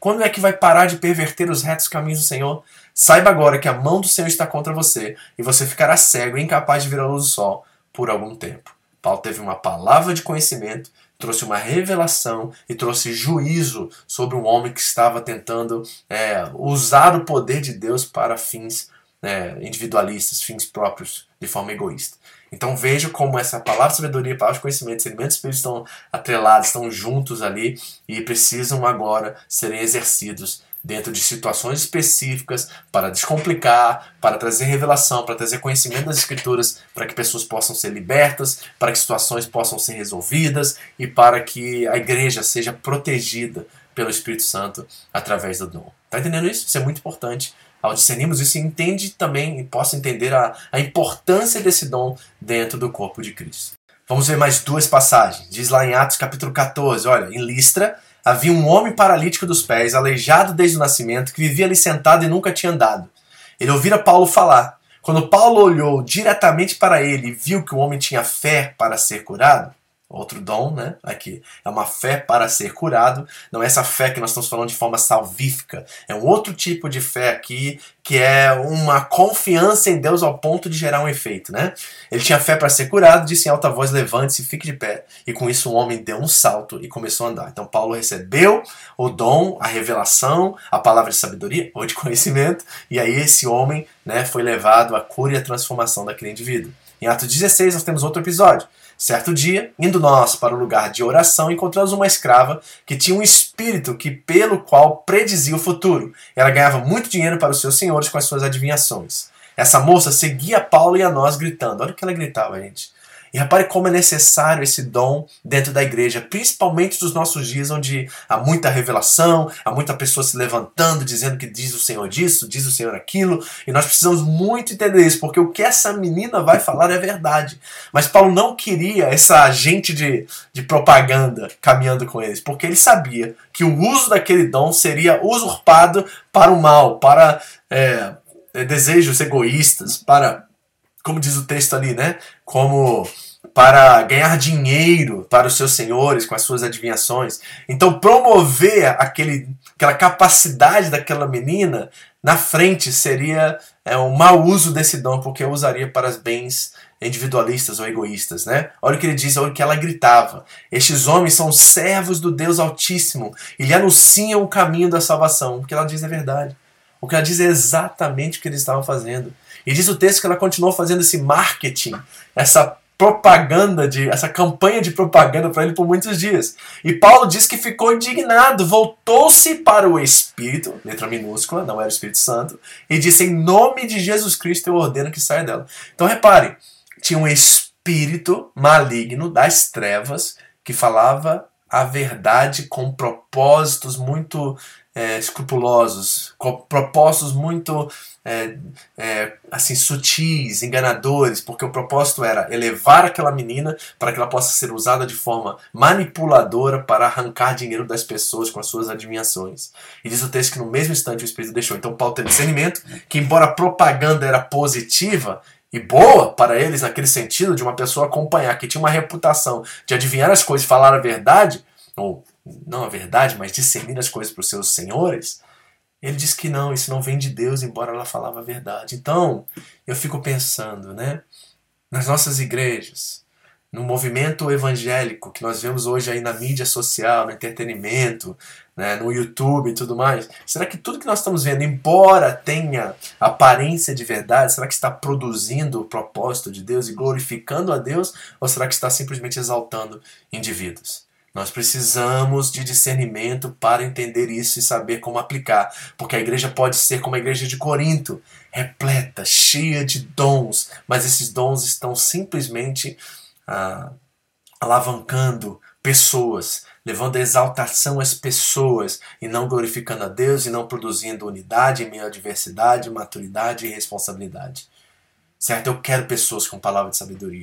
Speaker 1: Quando é que vai parar de perverter os retos caminhos do Senhor? Saiba agora que a mão do Senhor está contra você e você ficará cego e incapaz de ver a luz do sol por algum tempo. Paulo teve uma palavra de conhecimento, trouxe uma revelação e trouxe juízo sobre um homem que estava tentando é, usar o poder de Deus para fins é, individualistas, fins próprios, de forma egoísta. Então veja como essa palavra de sabedoria, palavra de conhecimento, sentimentos espíritos estão atrelados, estão juntos ali e precisam agora serem exercidos dentro de situações específicas para descomplicar, para trazer revelação, para trazer conhecimento das Escrituras, para que pessoas possam ser libertas, para que situações possam ser resolvidas e para que a igreja seja protegida pelo Espírito Santo através do dom. Está entendendo isso? Isso é muito importante. Ao discernirmos isso, entende também e possa entender a, a importância desse dom dentro do corpo de Cristo. Vamos ver mais duas passagens. Diz lá em Atos capítulo catorze, olha, em Listra havia um homem paralítico dos pés, aleijado desde o nascimento, que vivia ali sentado e nunca tinha andado. Ele ouvira Paulo falar. Quando Paulo olhou diretamente para ele e viu que o homem tinha fé para ser curado, outro dom, né? Aqui. É uma fé para ser curado. Não é essa fé que nós estamos falando de forma salvífica. É um outro tipo de fé aqui, que é uma confiança em Deus ao ponto de gerar um efeito, né? Ele tinha fé para ser curado, disse em alta voz, levante-se, fique de pé. E com isso o homem deu um salto e começou a andar. Então Paulo recebeu o dom, a revelação, a palavra de sabedoria ou de conhecimento. E aí esse homem, né, foi levado à cura e à transformação daquele indivíduo. Em Atos dezesseis nós temos outro episódio. Certo dia, indo nós para o lugar de oração, encontramos uma escrava que tinha um espírito que pelo qual predizia o futuro. Ela ganhava muito dinheiro para os seus senhores com as suas adivinhações. Essa moça seguia Paulo e a nós gritando. Olha o que ela gritava, gente. E repare como é necessário esse dom dentro da igreja, principalmente dos nossos dias, onde há muita revelação, há muita pessoa se levantando, dizendo que diz o Senhor disso, diz o Senhor aquilo, e nós precisamos muito entender isso, porque o que essa menina vai falar é verdade. Mas Paulo não queria essa agente de, de propaganda caminhando com eles, porque ele sabia que o uso daquele dom seria usurpado para o mal, para é, desejos egoístas, para... como diz o texto ali, né? Como para ganhar dinheiro para os seus senhores com as suas adivinhações. Então promover aquele, aquela capacidade daquela menina na frente seria é, um mau uso desse dom, porque eu usaria para os bens individualistas ou egoístas, né? Olha o que ele diz, olha o que ela gritava. Estes homens são servos do Deus Altíssimo e lhe anunciam o caminho da salvação. O que ela diz é verdade. O que ela diz é exatamente o que eles estavam fazendo. E diz o texto que ela continuou fazendo esse marketing, essa propaganda, de, essa campanha de propaganda para ele por muitos dias. E Paulo diz que ficou indignado, voltou-se para o Espírito, letra minúscula, não era o Espírito Santo, e disse, em nome de Jesus Cristo eu ordeno que saia dela. Então reparem, tinha um espírito maligno das trevas que falava a verdade com propósitos muito é, escrupulosos, com propósitos muito é, é, assim, sutis, enganadores, porque o propósito era elevar aquela menina para que ela possa ser usada de forma manipuladora para arrancar dinheiro das pessoas com as suas adivinhações. E diz o texto que no mesmo instante o Espírito deixou. Então Paulo tem discernimento que, embora a propaganda era positiva e boa para eles naquele sentido de uma pessoa acompanhar, que tinha uma reputação de adivinhar as coisas, falar a verdade, ou não a verdade, mas discernir as coisas para os seus senhores, ele diz que não, isso não vem de Deus, embora ela falava a verdade. Então, eu fico pensando, né, nas nossas igrejas, no movimento evangélico que nós vemos hoje aí na mídia social, no entretenimento, né, no YouTube e tudo mais, será que tudo que nós estamos vendo, embora tenha aparência de verdade, será que está produzindo o propósito de Deus e glorificando a Deus, ou será que está simplesmente exaltando indivíduos? Nós precisamos de discernimento para entender isso e saber como aplicar, porque a igreja pode ser como a igreja de Corinto, repleta, cheia de dons, mas esses dons estão simplesmente ah, alavancando pessoas, levando a exaltação às pessoas e não glorificando a Deus e não produzindo unidade em meio à diversidade, maturidade e responsabilidade. Certo? Eu quero pessoas com palavra de sabedoria.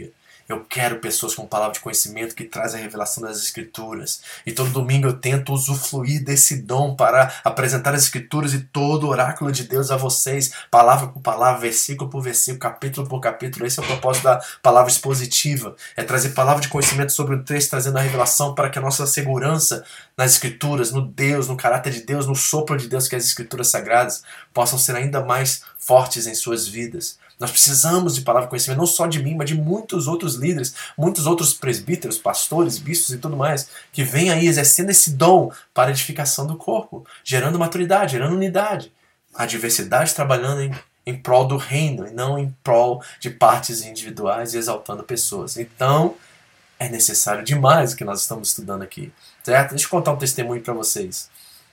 Speaker 1: Eu quero pessoas com palavra de conhecimento que trazem a revelação das Escrituras. E todo domingo eu tento usufruir desse dom para apresentar as Escrituras e todo o oráculo de Deus a vocês, palavra por palavra, versículo por versículo, capítulo por capítulo. Esse é o propósito da palavra expositiva. É trazer palavra de conhecimento sobre o texto, trazendo a revelação para que a nossa segurança nas Escrituras, no Deus, no caráter de Deus, no sopro de Deus, que é as Escrituras sagradas, possam ser ainda mais fortes em suas vidas. Nós precisamos de palavra de conhecimento, não só de mim, mas de muitos outros líderes, muitos outros presbíteros, pastores, bispos e tudo mais, que vêm aí exercendo esse dom para a edificação do corpo, gerando maturidade, gerando unidade. A diversidade trabalhando em, em prol do reino e não em prol de partes individuais e exaltando pessoas. Então, é necessário demais o que nós estamos estudando aqui, certo? Deixa eu contar um testemunho para vocês.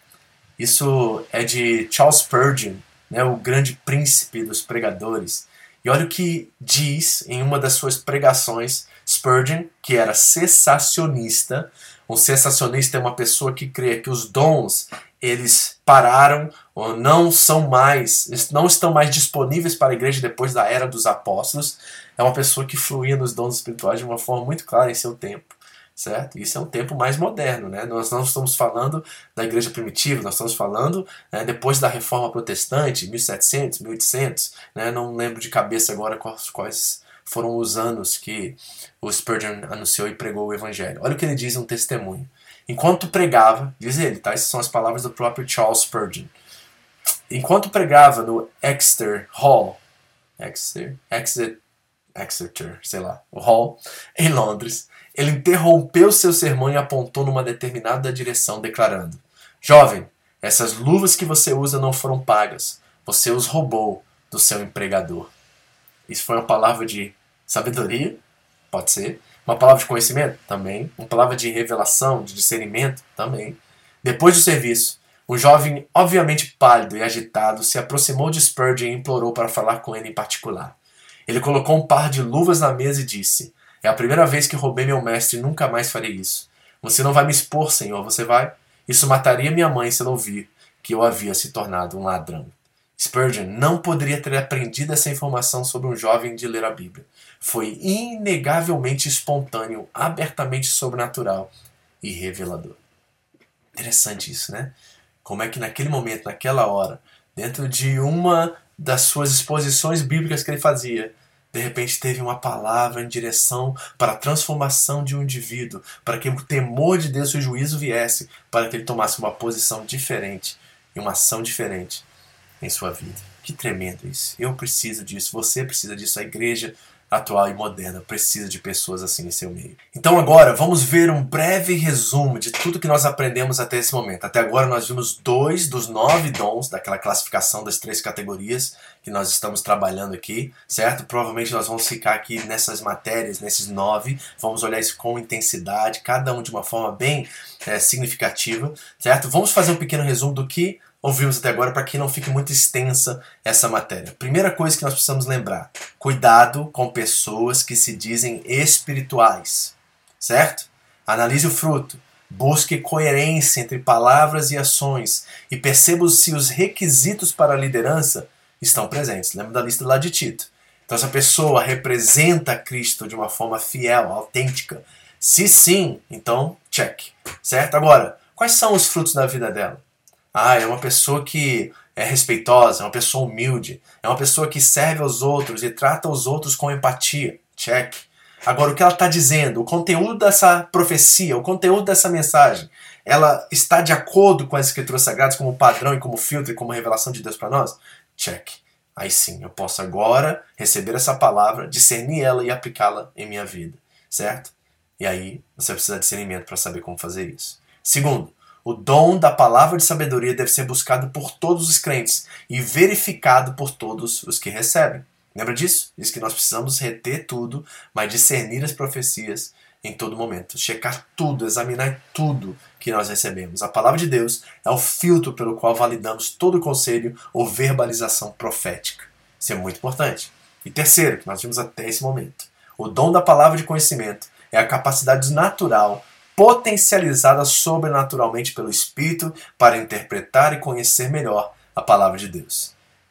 Speaker 1: Isso é de Charles Spurgeon, né, o grande príncipe dos pregadores. E olha o que diz em uma das suas pregações Spurgeon, que era cessacionista. Um cessacionista é uma pessoa que crê que os dons eles pararam ou não são mais, não estão mais disponíveis para a igreja depois da era dos apóstolos. É uma pessoa que fluía nos dons espirituais de uma forma muito clara em seu tempo. Certo? Isso é um tempo mais moderno, né? Nós não estamos falando da igreja primitiva, nós estamos falando né, depois da reforma protestante, mil e setecentos, mil e oitocentos, né? Não lembro de cabeça agora quais, quais foram os anos que o Spurgeon anunciou e pregou o evangelho. Olha o que ele diz em um testemunho. Enquanto pregava, diz ele, tá? Essas são as palavras do próprio Charles Spurgeon. Enquanto pregava no Exeter Hall, Exeter, Exeter, Exeter, sei lá, o Hall, em Londres, ele interrompeu seu sermão e apontou numa determinada direção, declarando: Jovem, essas luvas que você usa não foram pagas. Você os roubou do seu empregador. Isso foi uma palavra de sabedoria? Pode ser. Uma palavra de conhecimento? Também. Uma palavra de revelação, de discernimento? Também. Depois do serviço, um jovem, obviamente pálido e agitado, se aproximou de Spurgeon e implorou para falar com ele em particular. Ele colocou um par de luvas na mesa e disse: É a primeira vez que roubei meu mestre e nunca mais farei isso. Você não vai me expor, Senhor, você vai? Isso mataria minha mãe se ela ouvir que eu havia se tornado um ladrão. Spurgeon não poderia ter aprendido essa informação sobre um jovem de ler a Bíblia. Foi inegavelmente espontâneo, abertamente sobrenatural e revelador. Interessante isso, né? Como é que naquele momento, naquela hora, dentro de uma das suas exposições bíblicas que ele fazia, de repente teve uma palavra em direção para a transformação de um indivíduo, para que o temor de Deus e o juízo viesse, para que ele tomasse uma posição diferente e uma ação diferente em sua vida. Que tremendo isso. Eu preciso disso, você precisa disso, a igreja atual e moderna precisa de pessoas assim em seu meio. Então agora vamos ver um breve resumo de tudo que nós aprendemos até esse momento. Até agora nós vimos dois dos nove dons, daquela classificação das três categorias que nós estamos trabalhando aqui, certo? Provavelmente nós vamos ficar aqui nessas matérias, nesses nove, vamos olhar isso com intensidade, cada um de uma forma bem é, significativa, certo? Vamos fazer um pequeno resumo do que ouvimos até agora para que não fique muito extensa essa matéria. Primeira coisa que nós precisamos lembrar: cuidado com pessoas que se dizem espirituais, certo? Analise o fruto, busque coerência entre palavras e ações e perceba se os requisitos para a liderança estão presentes. Lembra da lista lá de Tito? Então essa pessoa representa Cristo de uma forma fiel, autêntica. Se sim, então check, certo? Agora, quais são os frutos da vida dela? Ah, é uma pessoa que é respeitosa, é uma pessoa humilde, é uma pessoa que serve aos outros e trata os outros com empatia. Check. Agora, o que ela está dizendo, o conteúdo dessa profecia, o conteúdo dessa mensagem, ela está de acordo com as Escrituras Sagradas como padrão e como filtro e como revelação de Deus para nós? Check. Aí sim, eu posso agora receber essa palavra, discernir ela e aplicá-la em minha vida. Certo? E aí, você precisa de discernimento para saber como fazer isso. Segundo, o dom da palavra de sabedoria deve ser buscado por todos os crentes e verificado por todos os que recebem. Lembra disso? Diz que nós precisamos reter tudo, mas discernir as profecias em todo momento. Checar tudo, examinar tudo que nós recebemos. A palavra de Deus é o filtro pelo qual validamos todo o conselho ou verbalização profética. Isso é muito importante. E terceiro, que nós vimos até esse momento, o dom da palavra de conhecimento é a capacidade natural potencializada sobrenaturalmente pelo Espírito para interpretar e conhecer melhor a palavra de Deus.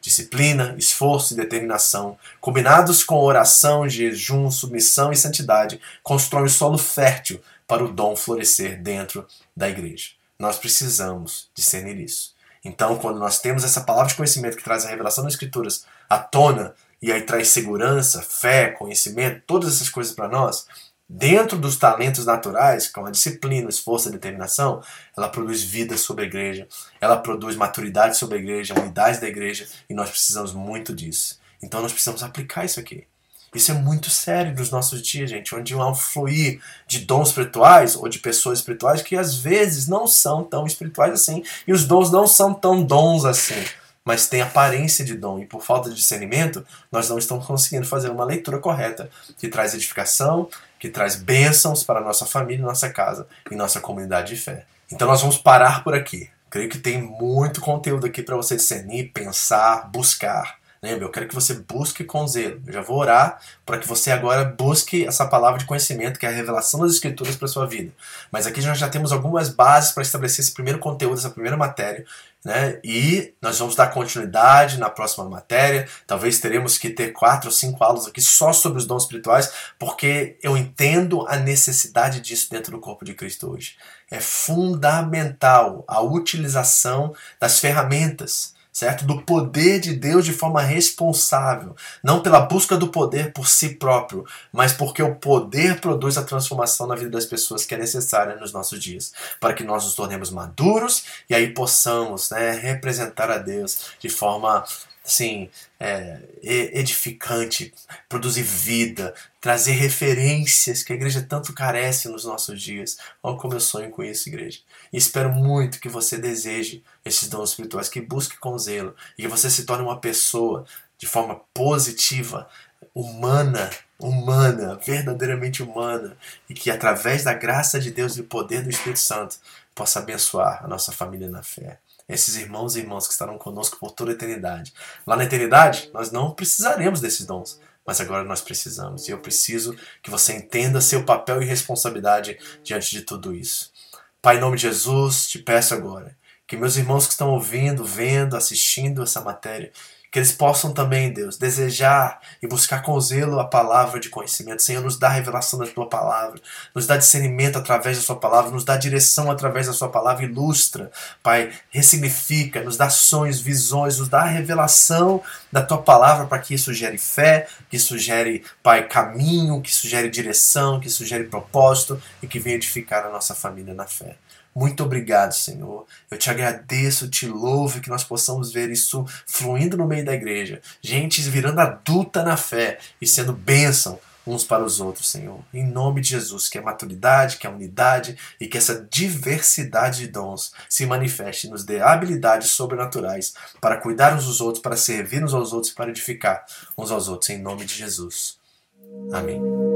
Speaker 1: Disciplina, esforço e determinação, combinados com oração, jejum, submissão e santidade, constroem o solo fértil para o dom florescer dentro da igreja. Nós precisamos discernir isso. Então, quando nós temos essa palavra de conhecimento que traz a revelação das Escrituras à tona, e aí traz segurança, fé, conhecimento, todas essas coisas para nós, dentro dos talentos naturais, como a disciplina, o esforço e a determinação, ela produz vida sobre a igreja, ela produz maturidade sobre a igreja, unidade da igreja, e nós precisamos muito disso. Então nós precisamos aplicar isso aqui. Isso é muito sério nos nossos dias, gente, onde há um fluir de dons espirituais ou de pessoas espirituais que às vezes não são tão espirituais assim, e os dons não são tão dons assim, mas tem aparência de dom, e por falta de discernimento, nós não estamos conseguindo fazer uma leitura correta, que traz edificação, que traz bênçãos para a nossa família, nossa casa e nossa comunidade de fé. Então nós vamos parar por aqui. Creio que tem muito conteúdo aqui para você discernir, pensar, buscar. Lembra, eu quero que você busque com zelo. Eu já vou orar para que você agora busque essa palavra de conhecimento, que é a revelação das Escrituras para a sua vida. Mas aqui nós já temos algumas bases para estabelecer esse primeiro conteúdo, essa primeira matéria, né? E nós vamos dar continuidade na próxima matéria. Talvez teremos que ter quatro ou cinco aulas aqui só sobre os dons espirituais, porque eu entendo a necessidade disso dentro do corpo de Cristo hoje. É fundamental a utilização das ferramentas, certo? Do poder de Deus de forma responsável. Não pela busca do poder por si próprio, mas porque o poder produz a transformação na vida das pessoas que é necessária nos nossos dias. Para que nós nos tornemos maduros e aí possamos, né, representar a Deus de forma assim, é, edificante, produzir vida, trazer referências que a igreja tanto carece nos nossos dias. Olha como eu sonho com isso, igreja. E espero muito que você deseje esses dons espirituais, que busque com zelo, e que você se torne uma pessoa de forma positiva, humana, humana, verdadeiramente humana, e que através da graça de Deus e do poder do Espírito Santo possa abençoar a nossa família na fé. Esses irmãos e irmãs que estarão conosco por toda a eternidade. Lá na eternidade, nós não precisaremos desses dons, mas agora nós precisamos. E eu preciso que você entenda seu papel e responsabilidade diante de tudo isso. Pai, em nome de Jesus, te peço agora que meus irmãos que estão ouvindo, vendo, assistindo essa matéria, que eles possam também, Deus, desejar e buscar com zelo a palavra de conhecimento. Senhor, nos dá a revelação da Tua palavra, nos dá discernimento através da Sua palavra, nos dá direção através da Sua palavra, ilustra, Pai, ressignifica, nos dá sonhos, visões, nos dá a revelação da Tua palavra para que isso gere fé, que isso gere, Pai, caminho, que isso gere direção, que isso gere propósito e que venha edificar a nossa família na fé. Muito obrigado, Senhor. Eu te agradeço, te louvo, que nós possamos ver isso fluindo no meio da igreja. Gente virando adulta na fé e sendo bênção uns para os outros, Senhor. Em nome de Jesus, que a maturidade, que a unidade e que essa diversidade de dons se manifeste e nos dê habilidades sobrenaturais para cuidar uns dos outros, para servir uns aos outros e para edificar uns aos outros. Em nome de Jesus. Amém.